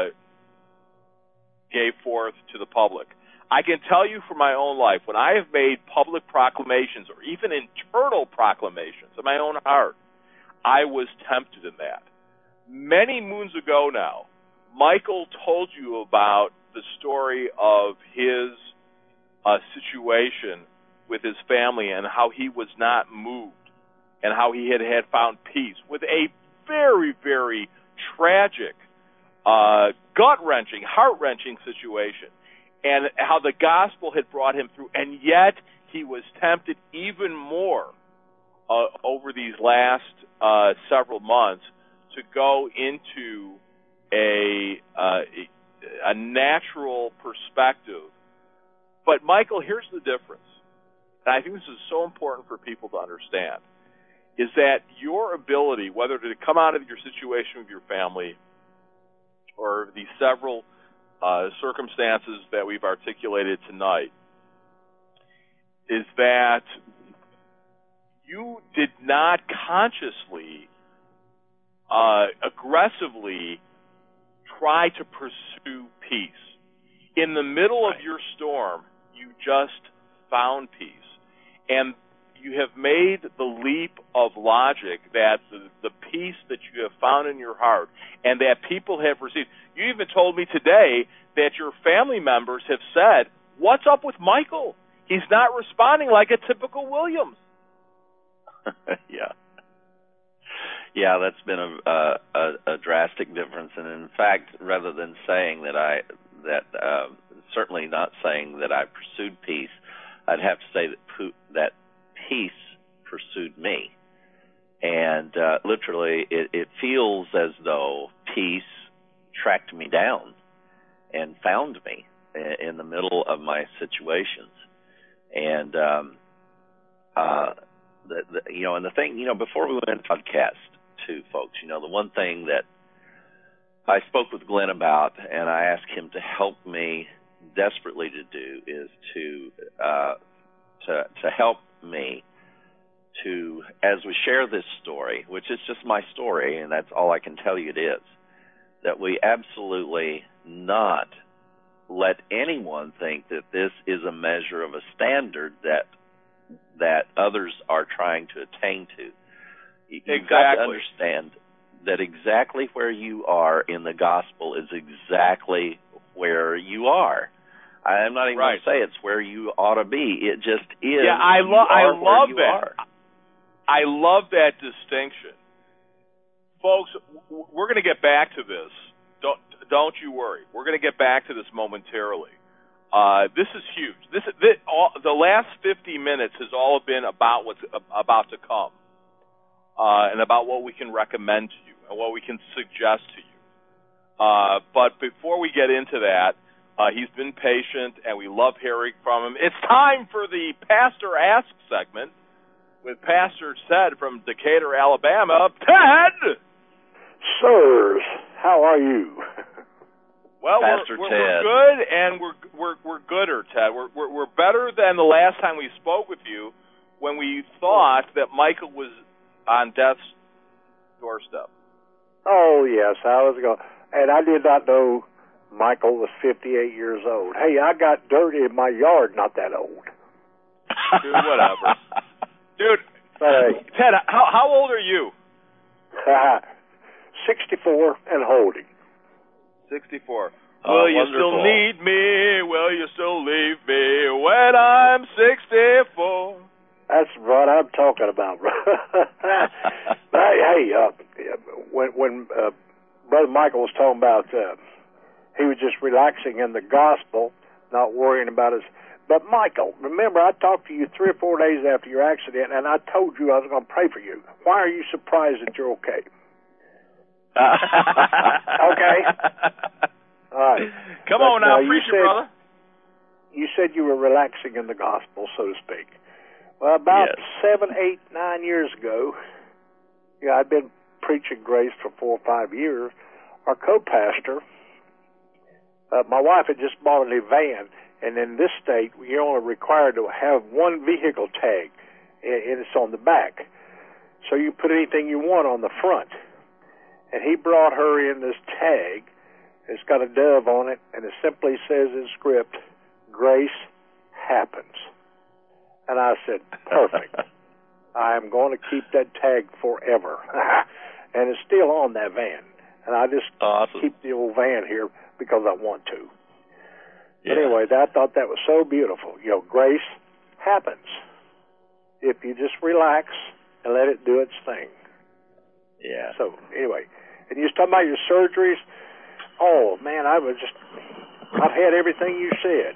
gave forth to the public. I can tell you from my own life, when I have made public proclamations or even internal proclamations in my own heart, I was tempted in that. Many moons ago now, Michael told you about the story of his situation with his family and how he was not moved and how he had found peace with a very, very tragic, gut-wrenching, heart-wrenching situation, and how the gospel had brought him through, and yet he was tempted even more over these last several months to go into a natural perspective. But, Michael, here's the difference, and I think this is so important for people to understand, is that your ability, whether to come out of your situation with your family or the several circumstances that we've articulated tonight, is that you did not consciously, aggressively try to pursue peace. In the middle of your storm, you just found peace. And you have made the leap of logic that the peace that you have found in your heart and that people have received. You even told me today that your family members have said, "What's up with Michael? He's not responding like a typical Williams."
Yeah, that's been a drastic difference. And in fact, rather than saying certainly not saying that I pursued peace, I'd have to say that peace pursued me. And literally, it feels as though peace tracked me down and found me in the middle of my situations. And and the thing, before we went to podcast to folks, the one thing that I spoke with Glenn about, and I asked him to help me desperately to do, is to help me to, as we share this story, which is just my story, and that's all I can tell you it is, that we absolutely not let anyone think that this is a measure of a standard that others are trying to attain to. You've got to understand that exactly where you are in the gospel is exactly where you are. I'm not even going to say it's where you ought to be. It just is.
Yeah, I love that. I love that distinction. Folks, we're going to get back to this. Don't you worry. We're going to get back to this momentarily. This is huge. The last 50 minutes has all been about what's about to come, and about what we can recommend to you and what we can suggest to you. But before we get into that, he's been patient, and we love hearing from him. It's time for the Pastor Ask segment with Pastor Ted from Decatur, Alabama. Ted!
Sirs, how are you?
Well, we're good, and we're gooder, Ted. We're better than the last time we spoke with you, when we thought that Michael was on death's doorstep.
Oh, yes, I was going. And I did not know Michael was 58 years old. Hey, I got dirt in my yard not that old.
Dude, whatever. Dude, Ted, how old are you?
64 and holding.
64. Will you still need me? Will you still leave me when I'm 64?
That's what I'm talking about. Hey, when Brother Michael was talking about he was just relaxing in the gospel, not worrying about his... But, Michael, remember, I talked to you 3 or 4 days after your accident, and I told you I was going to pray for you. Why are you surprised that you're okay? Okay? All right.
Come on now, preach it, brother.
You said you were relaxing in the gospel, so to speak. Well, about 7, 8, 9 years ago, I'd been preaching grace for 4 or 5 years. Our co-pastor, my wife had just bought a new van, and in this state, you're only required to have one vehicle tag, and it's on the back. So you put anything you want on the front. And he brought her in this tag. It's got a dove on it, and it simply says in script, "Grace happens." And I said, perfect. I'm going to keep that tag forever. And it's still on that van. And I just keep the old van here because I want to. Yeah. But anyway, I thought that was so beautiful. Grace happens if you just relax and let it do its thing.
Yeah.
So, anyway, and you was talking about your surgeries. Oh, man, I've had everything you said.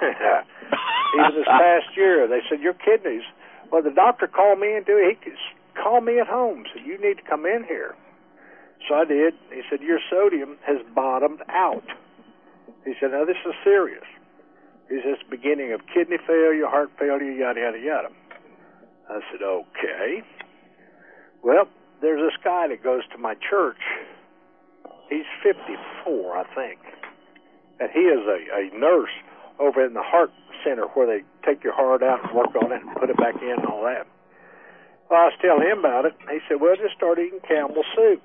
Even this past year, they said, your kidneys. Well, the doctor called me and he called me at home, said, you need to come in here. So I did. He said, your sodium has bottomed out. He said, now this is serious. He said, it's the beginning of kidney failure, heart failure, yada, yada, yada. I said, okay. Well, there's this guy that goes to my church. He's 54, I think. And he is a nurse over in the heart center where they take your heart out and work on it and put it back in and all that. Well, I was telling him about it. He said, well, just start eating Campbell soup.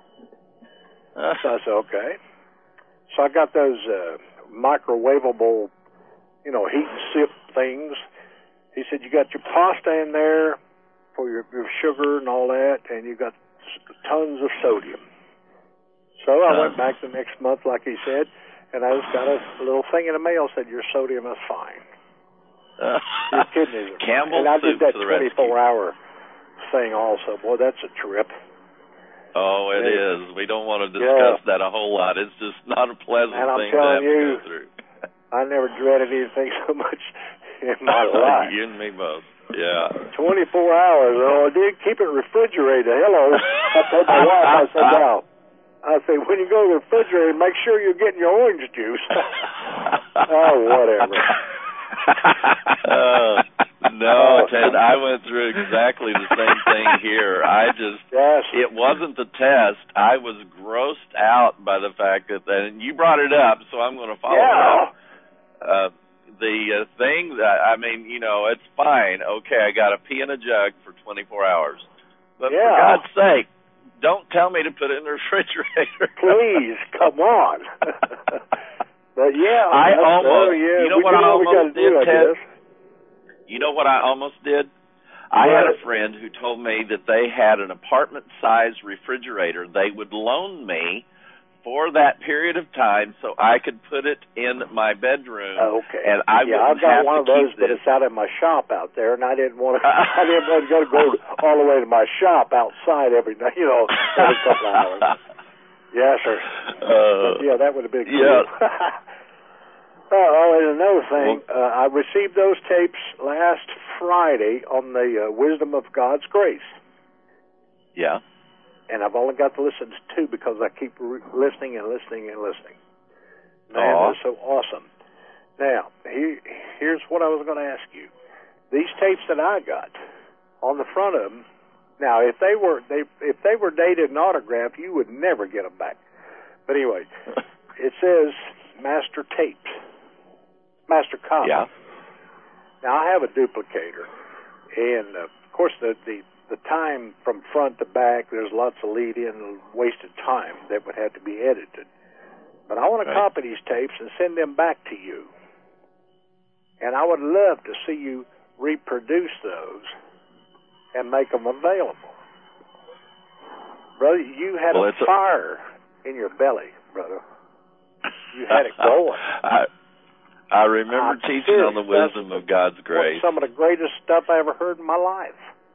So I said, okay. So I got those microwavable, heat and sip things. He said, you got your pasta in there for your sugar and all that, and you got tons of sodium. So I went back the next month, like he said, and I just got a little thing in the mail said, your sodium is fine. Your kidneys are
Campbell
fine. And I did that
to the
24-hour thing also. Boy, that's a trip.
Oh, it is. We don't want to discuss that a whole lot. It's just not a pleasant thing to have to go through.
I never dreaded anything so much in my life.
You and me both. Yeah.
24 hours. Oh, I did keep it refrigerated. Hello. I told my wife, I said, now, when you go to the refrigerator, make sure you're getting your orange juice. Oh, whatever.
No, Ted, I went through exactly the same thing here. It wasn't the test. I was grossed out by the fact that, and you brought it up, so I'm going to follow it up. The thing that, it's fine. Okay, I got to pee in a jug for 24 hours. But for God's sake, don't tell me to put it in the refrigerator.
Please, come on. But
I almost, you know what I almost did, Ted? You know what I almost did? I had a friend who told me that they had an apartment-sized refrigerator they would loan me for that period of time so I could put it in my bedroom.
Okay.
And I
I've got one of those, but it's out in my shop out there, and I didn't want to go all the way to my shop outside every day, every couple of hours. Yes, sir. That would have been cool. Yeah. And another thing, I received those tapes last Friday on the Wisdom of God's Grace.
Yeah. And
I've only got to listen to 2 because I keep listening and listening and listening. Man, that's so awesome. Now, here's what I was going to ask you. These tapes that I got, on the front of them, now, if they were dated and autographed, you would never get them back. But anyway, it says Master Tapes, Master Copy.
Yeah.
Now, I have a duplicator, and of course, the the time from front to back, there's lots of lead-in and wasted time that would have to be edited. But I want to copy these tapes and send them back to you. And I would love to see you reproduce those and make them available. Brother, you had a fire in your belly, brother. You had it going.
I remember teaching on the wisdom of God's grace.
Some of the greatest stuff I ever heard in my life.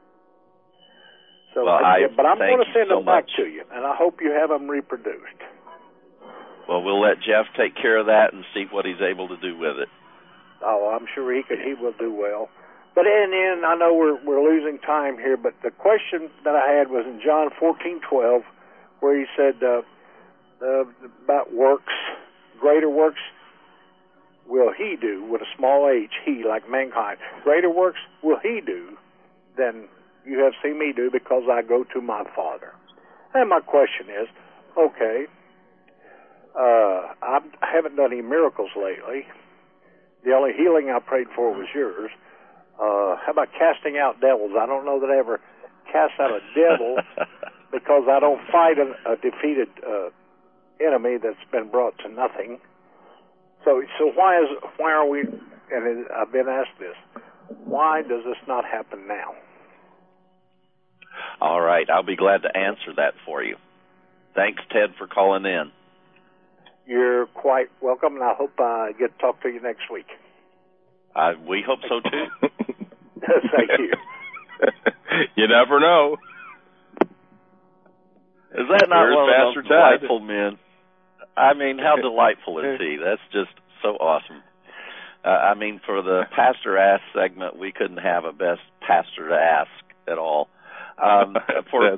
So,
well,
but I'm going to send them back
much
to you, and I hope you have them reproduced.
Well, we'll let Jeff take care of that and see what he's able to do with it.
Oh, I'm sure he will do well. But and I know we're losing time here, but the question that I had was in John 14:12, where he said about works, greater works will he do, with a small h, he, like mankind. Greater works will he do than you have seen me do, because I go to my Father. And my question is, okay, I haven't done any miracles lately. The only healing I prayed for was yours. How about casting out devils? I don't know that I ever cast out a devil because I don't fight a defeated enemy that's been brought to nothing. So why are we? And I've been asked this. Why does this not happen now?
All right, I'll be glad to answer that for you. Thanks, Ted, for calling in.
You're quite welcome, and I hope I get to talk to you next week.
We hope so, too.
Thank you.
You never know.
Is that not one of those delightful men? I mean, how delightful is he? That's just so awesome. I mean, for the Pastor Ask segment, we couldn't have a best pastor to ask at all. For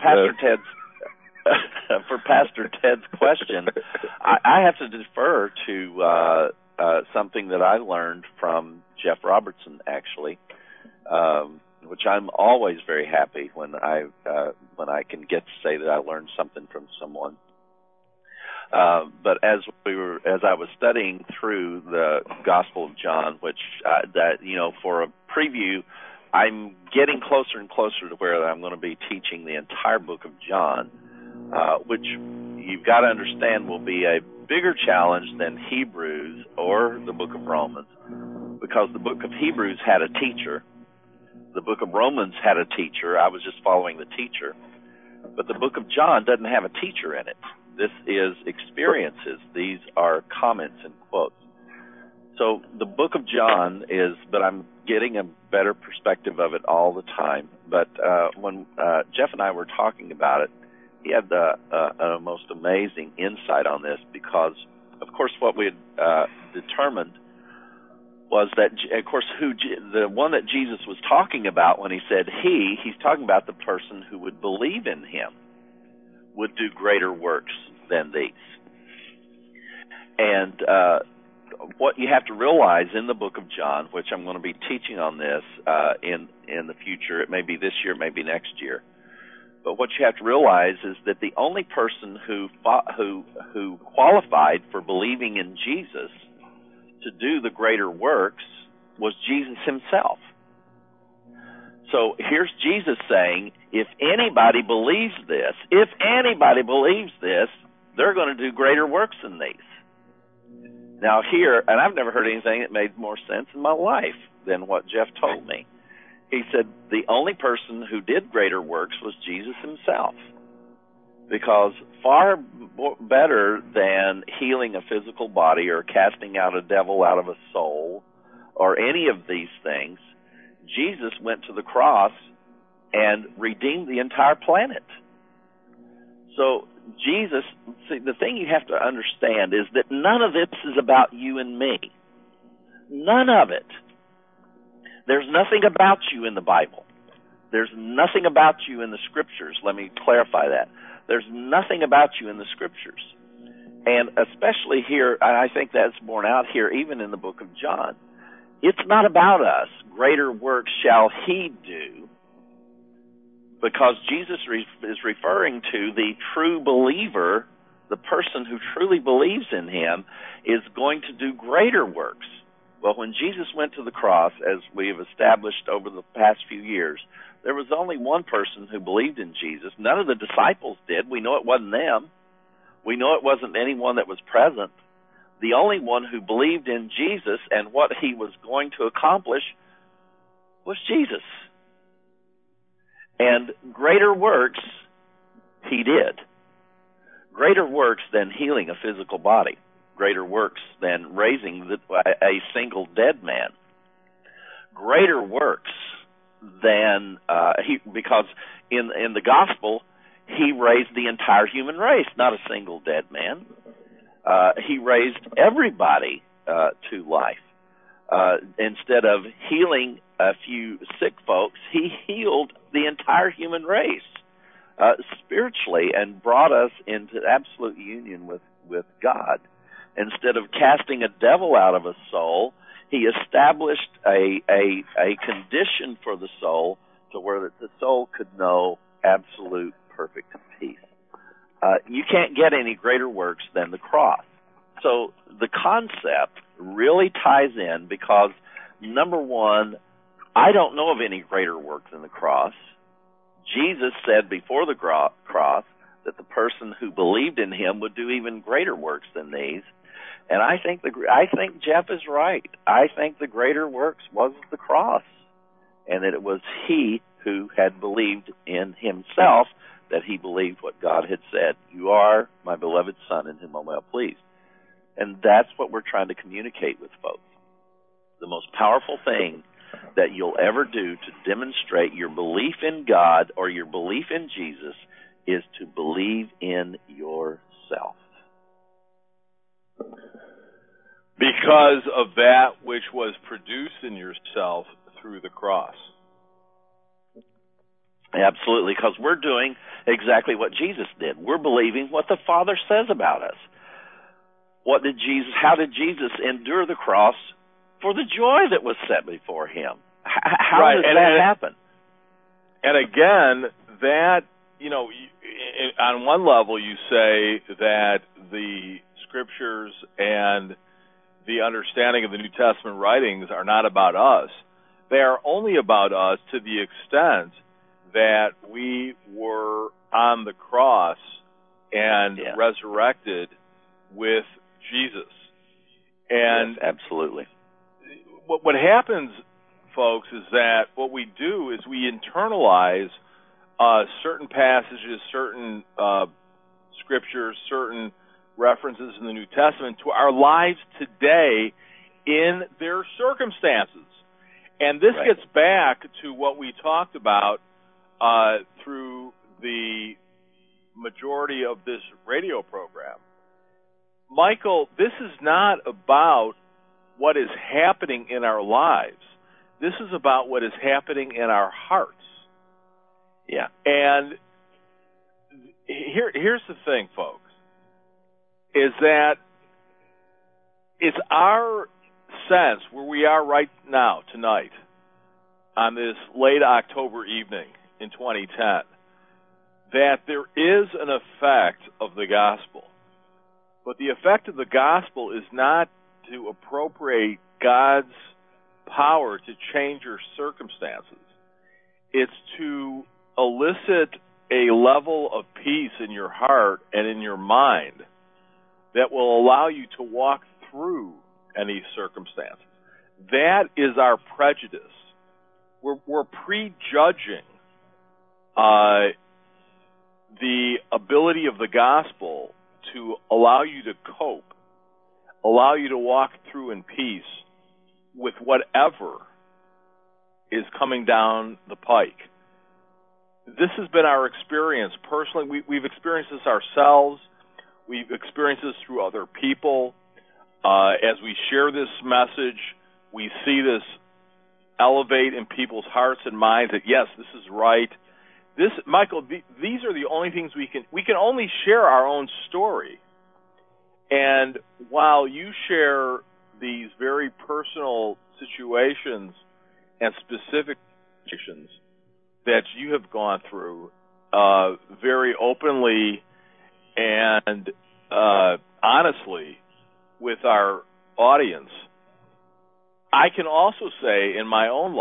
Pastor Ted's question, I have to defer to something that I learned from Jeff Robertson, actually, which I'm always very happy when I can get to say that I learned something from someone. But as I was studying through the Gospel of John, which for a preview, I'm getting closer and closer to where I'm going to be teaching the entire book of John, which you've got to understand will be a bigger challenge than Hebrews or the book of Romans, because the book of Hebrews had a teacher. The book of Romans had a teacher. I was just following the teacher. But the book of John doesn't have a teacher in it. This is experiences. These are comments and quotes. So the book of John but I'm getting a better perspective of it all the time. But when Jeff and I were talking about it, he had a most amazing insight on this, because, of course, what we had determined was that, of course, the one that Jesus was talking about when he said he's talking about the person who would believe in him would do greater works than these. And what you have to realize in the book of John, which I'm going to be teaching on this in the future, it may be this year, it may be next year, but what you have to realize is that the only person who qualified for believing in Jesus to do the greater works was Jesus himself. So here's Jesus saying, if anybody believes this, they're going to do greater works than these. Now here, and I've never heard anything that made more sense in my life than what Jeff told me. He said the only person who did greater works was Jesus himself. Because far better than healing a physical body or casting out a devil out of a soul or any of these things, Jesus went to the cross and redeemed the entire planet. So Jesus, see, the thing you have to understand is that none of this is about you and me. None of it. There's nothing about you in the Bible. There's nothing about you in the Scriptures. Let me clarify that. There's nothing about you in the Scriptures. And especially here, and I think that's borne out here, even in the book of John. It's not about us. Greater works shall he do. Because Jesus is referring to the true believer, the person who truly believes in him, is going to do greater works. Well, when Jesus went to the cross, as we have established over the past few years, there was only one person who believed in Jesus. None of the disciples did. We know it wasn't them. We know it wasn't anyone that was present. The only one who believed in Jesus and what he was going to accomplish was Jesus. And greater works he did. Greater works than healing a physical body. Greater works than raising a single dead man. Greater works than because in the gospel he raised the entire human race, not a single dead man. He raised everybody to life. Instead of healing a few sick folks, he healed the entire human race spiritually and brought us into absolute union with God. Instead of casting a devil out of a soul, he established a condition for the soul to where the soul could know absolute perfect peace. You can't get any greater works than the cross. So the concept really ties in because, number one, I don't know of any greater work than the cross. Jesus said before the cross that the person who believed in him would do even greater works than these. And I think Jeff is right. I think the greater works was the cross, and that it was he who had believed in himself, that he believed what God had said. You are my beloved Son in whom I'm well pleased. And that's what we're trying to communicate with folks. The most powerful thing that you'll ever do to demonstrate your belief in God or your belief in Jesus is to believe in yourself.
Because of that which was produced in yourself through the cross.
Absolutely, because we're doing exactly what Jesus did. We're believing what the Father says about us. How did Jesus endure the cross for the joy that was set before him? How does that happen?
And again, that, on one level you say that the scriptures and the understanding of the New Testament writings are not about us. They are only about us to the extent that we were on the cross and resurrected with Jesus. And
yes, absolutely.
What happens, folks, is that what we do is we internalize certain passages, certain scriptures, certain references in the New Testament to our lives today in their circumstances. And this gets back to what we talked about through the majority of this radio program. Michael, this is not about what is happening in our lives. This is about what is happening in our hearts.
Yeah.
And here's the thing, folks, is that it's our sense where we are right now, tonight, on this late October evening in 2010, that there is an effect of the gospel. But the effect of the gospel is not to appropriate God's power to change your circumstances. It's to elicit a level of peace in your heart and in your mind that will allow you to walk through any circumstances. That is our prejudice. We're prejudging the ability of the gospel to allow you to cope, allow you to walk through in peace with whatever is coming down the pike. This has been our experience personally. We've experienced this ourselves. We've experienced this through other people. As we share this message, we see this elevate in people's hearts and minds that, yes, this is right. Michael, these are the only things we can only share our own story. And while you share these very personal situations and specific situations that you have gone through very openly and honestly with our audience, I can also say in my own life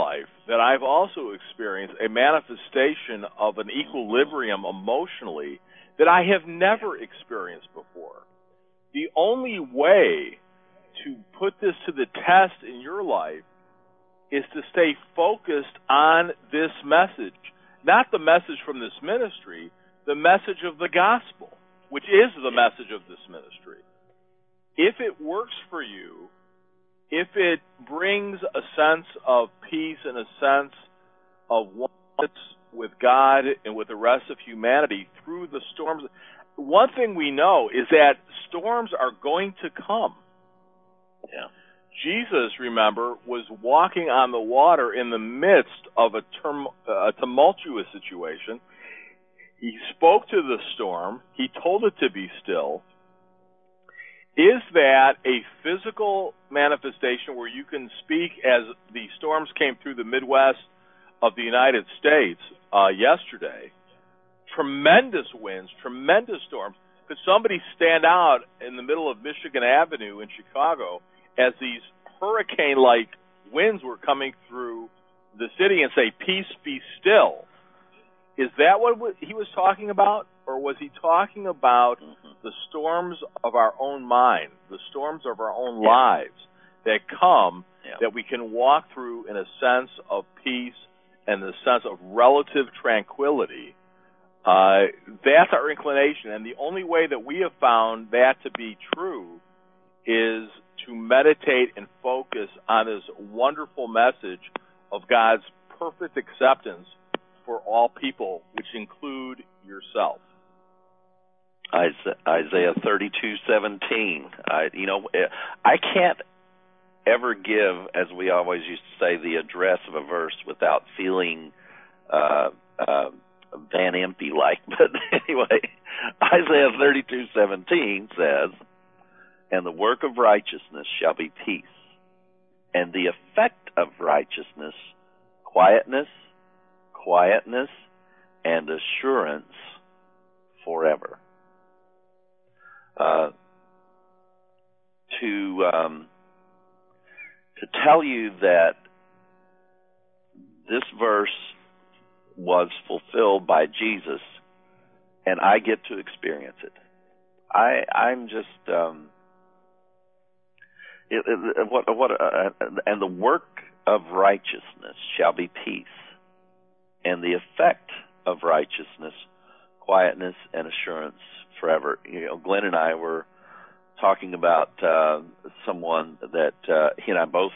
that I've also experienced a manifestation of an equilibrium emotionally that I have never experienced before. The only way to put this to the test in your life is to stay focused on this message, not the message from this ministry, the message of the gospel, which is the message of this ministry. If it works for you, if it brings a sense of peace and a sense of oneness with God and with the rest of humanity through the storms, one thing we know is that storms are going to come.
Yeah.
Jesus, remember, was walking on the water in the midst of a tumultuous situation. He spoke to the storm. He told it to be still. Is that a physical manifestation where you can speak as the storms came through the Midwest of the United States yesterday? Tremendous winds, tremendous storms. Could somebody stand out in the middle of Michigan Avenue in Chicago as these hurricane-like winds were coming through the city and say, "Peace, be still"? Is that what he was talking about? Or was he talking about the storms of our own mind, the storms of our own lives that come that we can walk through in a sense of peace and a sense of relative tranquility? That's our inclination. And the only way that we have found that to be true is to meditate and focus on this wonderful message of God's perfect acceptance for all people, which include yourself.
Isaiah 32:17. I can't ever give, as we always used to say, the address of a verse without feeling Van Empty-like. But anyway, Isaiah 32:17 says, "And the work of righteousness shall be peace, and the effect of righteousness, quietness, and assurance forever." To tell you that this verse was fulfilled by Jesus, and I get to experience it. I'm just and the work of righteousness shall be peace, and the effect of righteousness, quietness, and assurance forever. Glenn and I were talking about someone that he and I both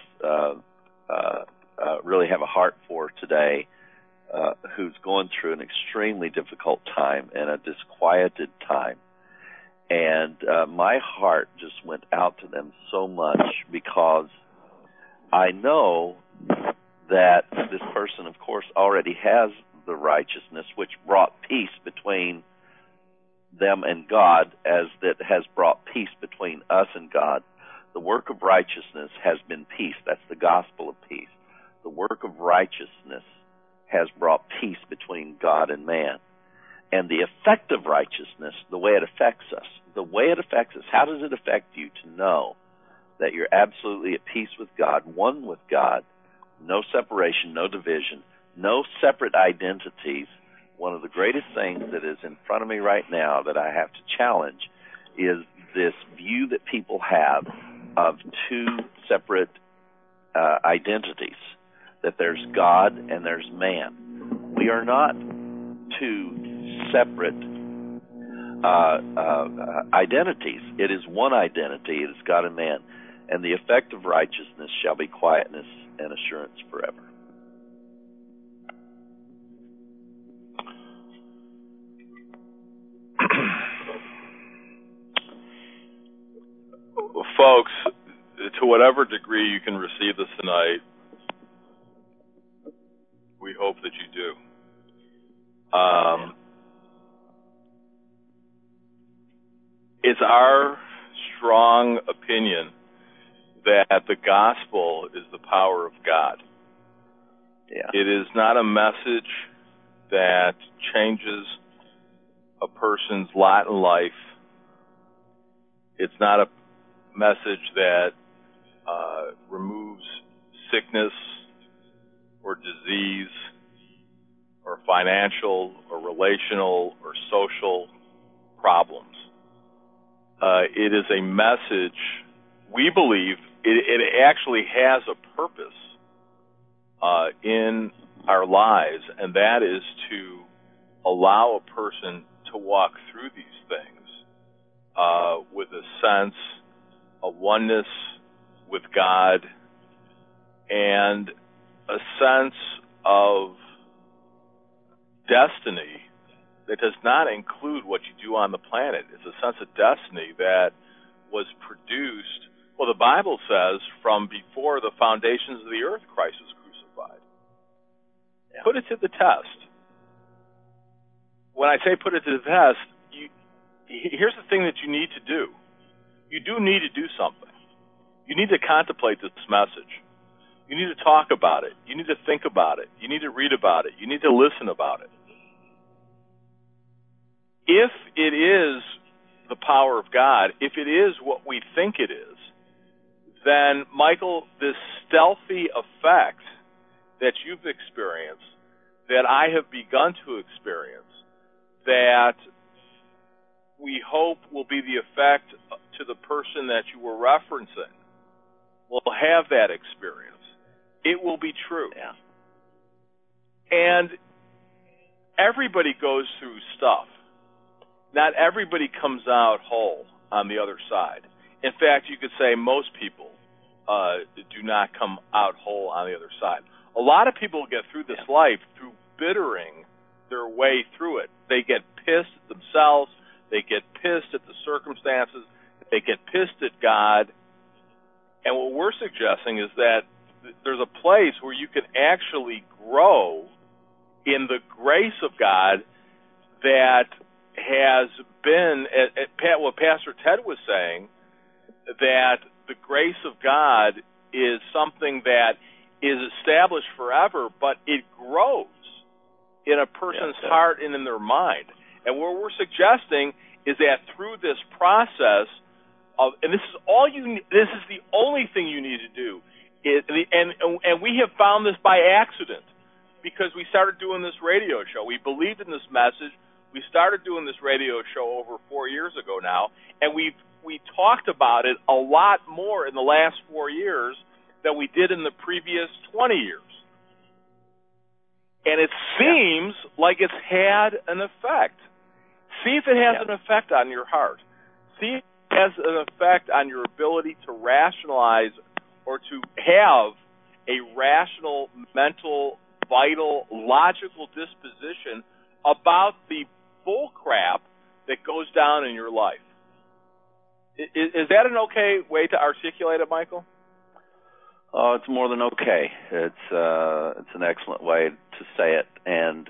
really have a heart for today, who's going through an extremely difficult time and a disquieted time. And my heart just went out to them so much, because I know that this person, of course, already has the righteousness which brought peace between them and God, as that has brought peace between us and God. The work of righteousness has been peace. That's the gospel of peace. The work of righteousness has brought peace between God and man. And the effect of righteousness, the way it affects us, how does it affect you to know that you're absolutely at peace with God, one with God, no separation, no division, no separate identities? One of the greatest things that is in front of me right now that I have to challenge is this view that people have of two separate identities, that there's God and there's man. We are not two separate identities. It is one identity. It is God and man. And the effect of righteousness shall be quietness and assurance forever.
Folks, to whatever degree you can receive this tonight, we hope that you do. It's our strong opinion that the gospel is the power of God.
Yeah.
It is not a message that changes a person's lot in life. It's not a message that removes sickness or disease or financial or relational or social problems. It is a message, we believe, it actually has a purpose in our lives, and that is to allow a person to walk through these things with a sense of oneness with God and a sense of destiny that does not include what you do on the planet. It's a sense of destiny that was produced, well, the Bible says, from before the foundations of the earth, Christ was crucified. Yeah. Put it to the test. When I say put it to the test, here's the thing that you need to do. You do need to do something. You need to contemplate this message. You need to talk about it. You need to think about it. You need to read about it. You need to listen about it. If it is the power of God, if it is what we think it is, then, Michael, this stealthy effect that you've experienced, that I have begun to experience, that we hope will be the effect to the person that you were referencing, will have that experience. It will be true.
Yeah.
And everybody goes through stuff. Not everybody comes out whole on the other side. In fact, you could say most people do not come out whole on the other side. A lot of people get through this life through bittering their way through it. They get pissed at themselves. They get pissed at the circumstances. They get pissed at God. And what we're suggesting is that there's a place where you can actually grow in the grace of God that has been, what Pastor Ted was saying, that the grace of God is something that is established forever, but it grows in a person's heart and in their mind. And what we're suggesting is that through this process of, and this is the only thing you need to do, and we have found this by accident because we started doing this radio show. We believed in this message. We started doing this radio show over 4 years ago now, and we talked about it a lot more in the last 4 years than we did in the previous 20 years. And it seems like it's had an effect. See if it has an effect on your heart. See if it has an effect on your ability to rationalize or to have a rational, mental, vital, logical disposition about the bull crap that goes down in your life. Is that an okay way to articulate it, Michael?
Oh, it's more than okay. It's an excellent way to say it. And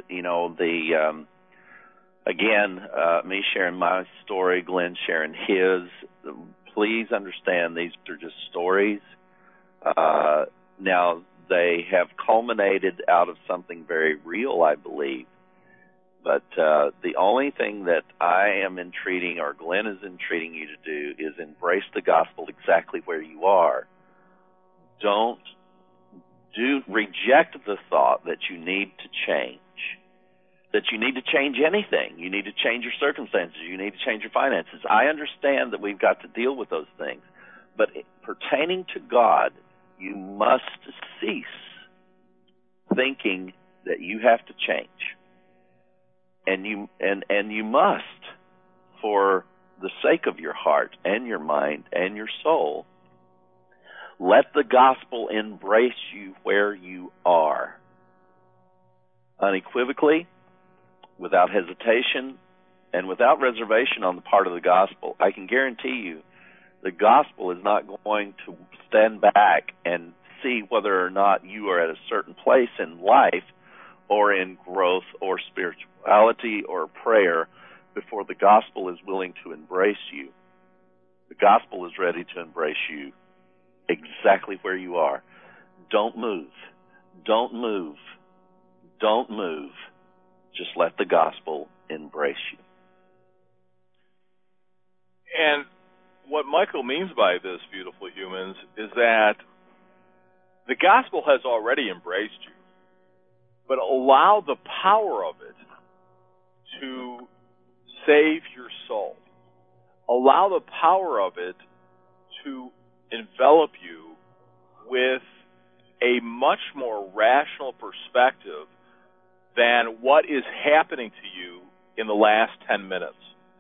me sharing my story, Glenn sharing his. Please understand these are just stories. Now they have culminated out of something very real, I believe. But the only thing that I am entreating, or Glenn is entreating you to do, is embrace the gospel exactly where you are. Reject the thought that you need to change, that you need to change anything. You need to change your circumstances. You need to change your finances. I understand that we've got to deal with those things. But pertaining to God, you must cease thinking that you have to change. And you must, for the sake of your heart and your mind and your soul, let the gospel embrace you where you are. Unequivocally, without hesitation, and without reservation on the part of the gospel. I can guarantee you the gospel is not going to stand back and see whether or not you are at a certain place in life or in growth or spirituality or prayer before the gospel is willing to embrace you. The gospel is ready to embrace you exactly where you are. Don't move. Don't move. Don't move. Just let the gospel embrace you.
And what Michael means by this, beautiful humans, is that the gospel has already embraced you. but allow the power of it to save your soul. Allow the power of it to envelop you with a much more rational perspective than what is happening to you in the last 10 minutes.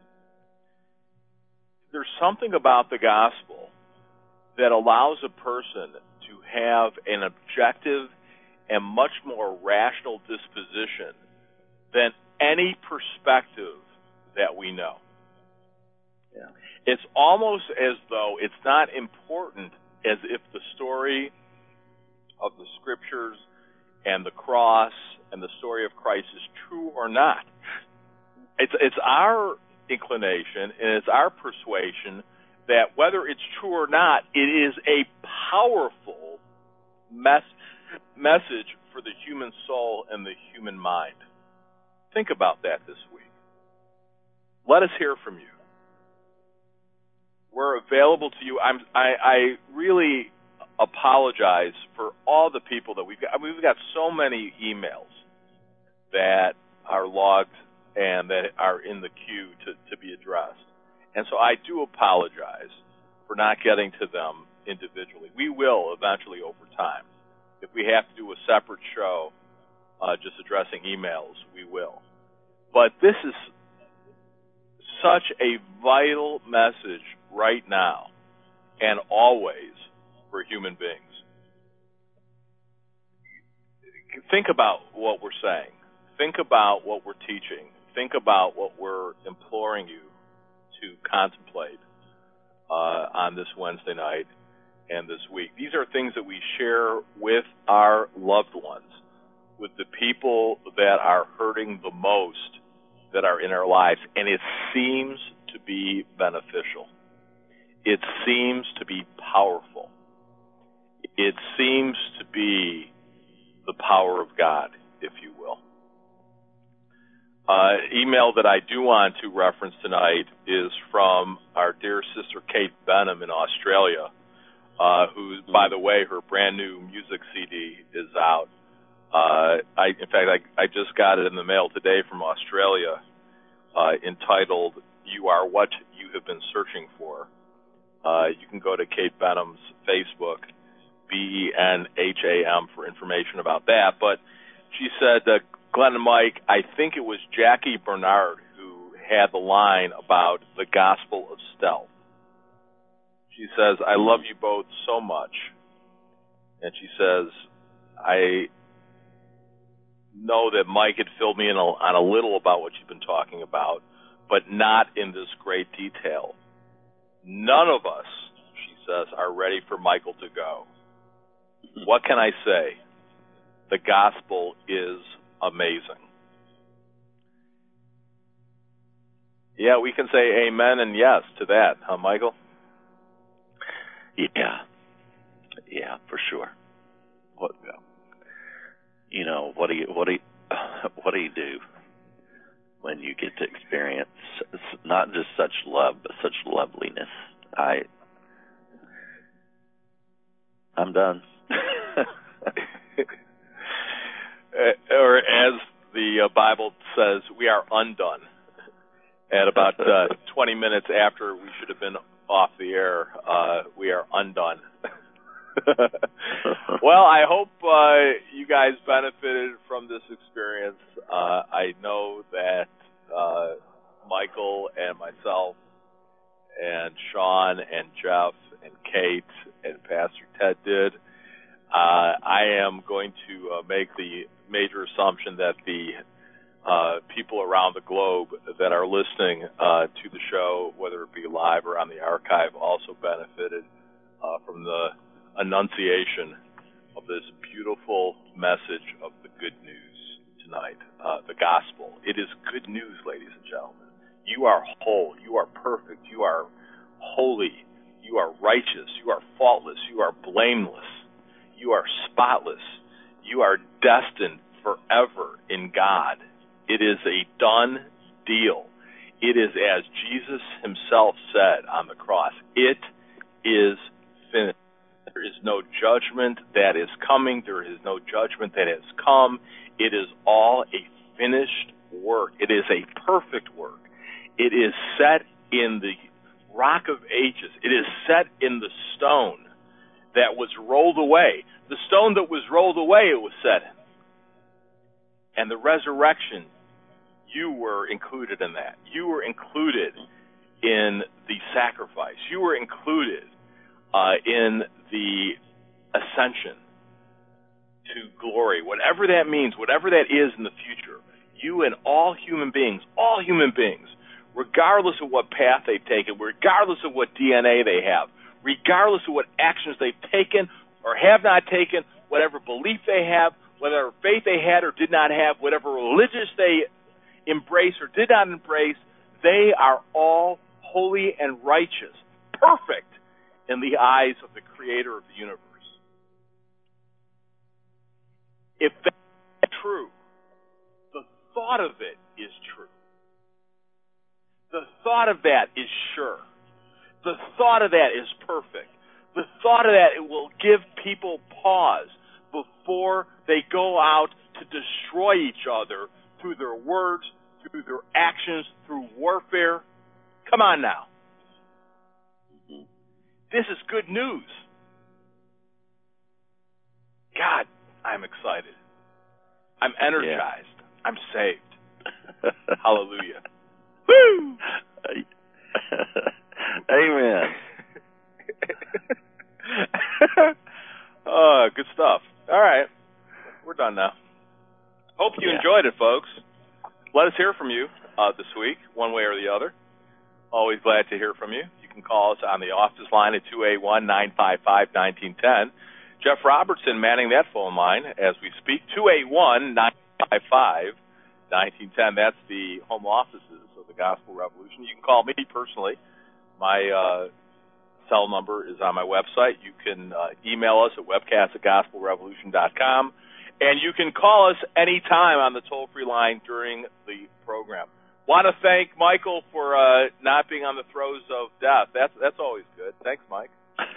There's something about the gospel that allows a person to have an objective and much more rational disposition than any perspective that we know.
Yeah.
It's almost as though it's not important as if the story of the scriptures and the cross and the story of Christ is true or not. It's our inclination and it's our persuasion that whether it's true or not, it is a powerful message for the human soul and the human mind. Think about that this week. Let us hear from you. We're available to you. I really apologize for all the people that we've got. I mean, we've got so many emails that are logged and that are in the queue to be addressed. And so I do apologize for not getting to them individually. We will eventually over time. If we have to do a separate show just addressing emails, we will. But this is such a vital message right now and always for human beings. Think about what we're saying. Think about what we're teaching. Think about what we're imploring you to contemplate on this Wednesday night and this week. These are things that we share with our loved ones, with the people that are hurting the most that are in our lives, and it seems to be beneficial. It seems to be powerful. It seems to be the power of God, if you will. Email that I do want to reference tonight is from our dear sister Kate Benham in Australia, who, by the way, her brand new music CD is out. In fact, I just got it in the mail today from Australia, entitled "You Are What You Have Been Searching For." You can go to Kate Benham's Facebook, BENHAM, for information about that. But she said, Glenn and Mike, I think it was Jackie Bernard who had the line about the gospel of stealth. She says, I love you both so much. And she says, I know that Mike had filled me in on a little about what you've been talking about, but not in this great detail. None of us, she says, are ready for Michael to go. What can I say? The gospel is amazing. Yeah, we can say amen and yes to that, huh, Michael?
Yeah, for sure. What do you do when you get to experience not just such love, but such loveliness? I'm done.
Or as the Bible says, we are undone. At about 20 minutes after we should have been off the air, we are undone. Well, I hope you guys benefited from this experience. I know that Michael and myself and Sean and Jeff and Kate and Pastor Ted did. I am going to make the major assumption that the people around the globe that are listening to the show, whether it be live or on the archive, also benefited from the enunciation of this beautiful message of the good news tonight, the gospel. It is good news, ladies and gentlemen. You are whole. You are perfect. You are holy. You are righteous. You are faultless. You are blameless. You are spotless. You are destined forever in God. It is a done deal. It is as Jesus himself said on the cross. It is finished. There is no judgment that is coming. There is no judgment that has come. It is all a finished work. It is a perfect work. It is set in the Rock of Ages. It is set in the stone that was rolled away. The stone that was rolled away, it was set in. And the resurrection, you were included in that. You were included in the sacrifice. You were included in the ascension to glory. Whatever that means, whatever that is in the future, you and all human beings, regardless of what path they've taken, regardless of what DNA they have, regardless of what actions they've taken or have not taken, whatever belief they have, whatever faith they had or did not have, whatever religious they embrace or did not embrace, they are all holy and righteous, perfect in the eyes of the Creator of the universe. If that's true, the thought of it is true. The thought of that is sure. The thought of that is perfect. The thought of that, it will give people pause before they go out to destroy each other through their words, through their actions, through warfare. Come on now. This is good news. God, I'm excited. I'm energized. Yeah. I'm saved. Hallelujah. Woo!
Amen.
Good stuff. All right. We're done now. Hope you enjoyed it, folks. Let us hear from you this week, one way or the other. Always glad to hear from you. You can call us on the office line at 281-955-1910. Jeff Robertson manning that phone line as we speak, 281-955-1910. That's the home offices of the Gospel Revolution. You can call me personally. My cell number is on my website. You can email us at webcast@gospelrevolution.com. And you can call us anytime on the toll-free line during the program. Want to thank Michael for not being on the throes of death. That's always good. Thanks, Mike.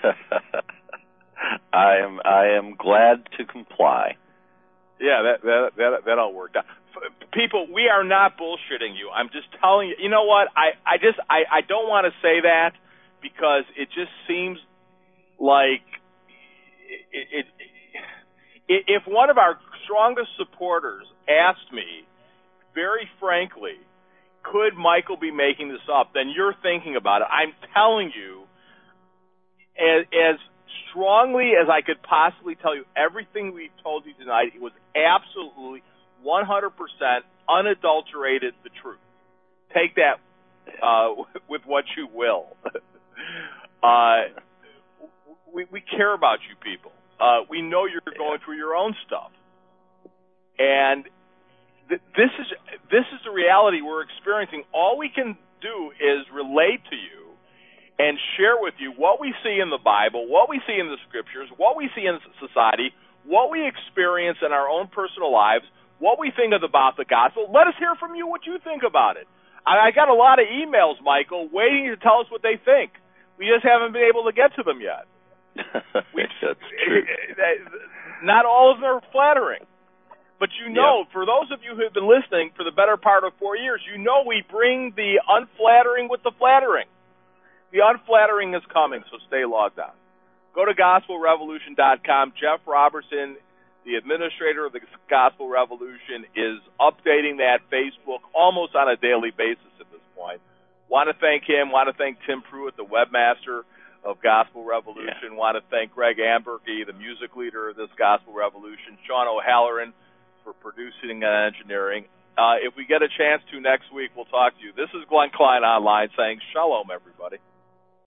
I am glad to comply.
Yeah, that all worked out. People, we are not bullshitting you. I'm just telling you. You know what? I don't want to say that because it just seems like if one of our strongest supporters asked me very frankly, could Michael be making this up, then you're thinking about it. I'm telling you, as strongly as I could possibly tell you everything we've told you tonight, it was absolutely 100% unadulterated the truth. Take that with what you will. We care about you people. We know you're going through your own stuff. And this is the reality we're experiencing. All we can do is relate to you and share with you what we see in the Bible, what we see in the Scriptures, what we see in society, what we experience in our own personal lives, what we think about the gospel. Let us hear from you what you think about it. I got a lot of emails, Michael, waiting to tell us what they think. We just haven't been able to get to them yet.
That's true.
Not all of them are flattering. But you know, for those of you who have been listening for the better part of 4 years, you know we bring the unflattering with the flattering. The unflattering is coming, so stay logged on. Go to gospelrevolution.com. Jeff Robertson, the administrator of the Gospel Revolution, is updating that Facebook almost on a daily basis at this point. Want to thank him. Want to thank Tim Pruitt, the webmaster of Gospel Revolution. Want to thank Greg Ambergy, the music leader of this Gospel Revolution. Sean O'Halloran for producing and engineering. If we get a chance to next week, we'll talk to you. This is Glenn Klein Online saying shalom, everybody.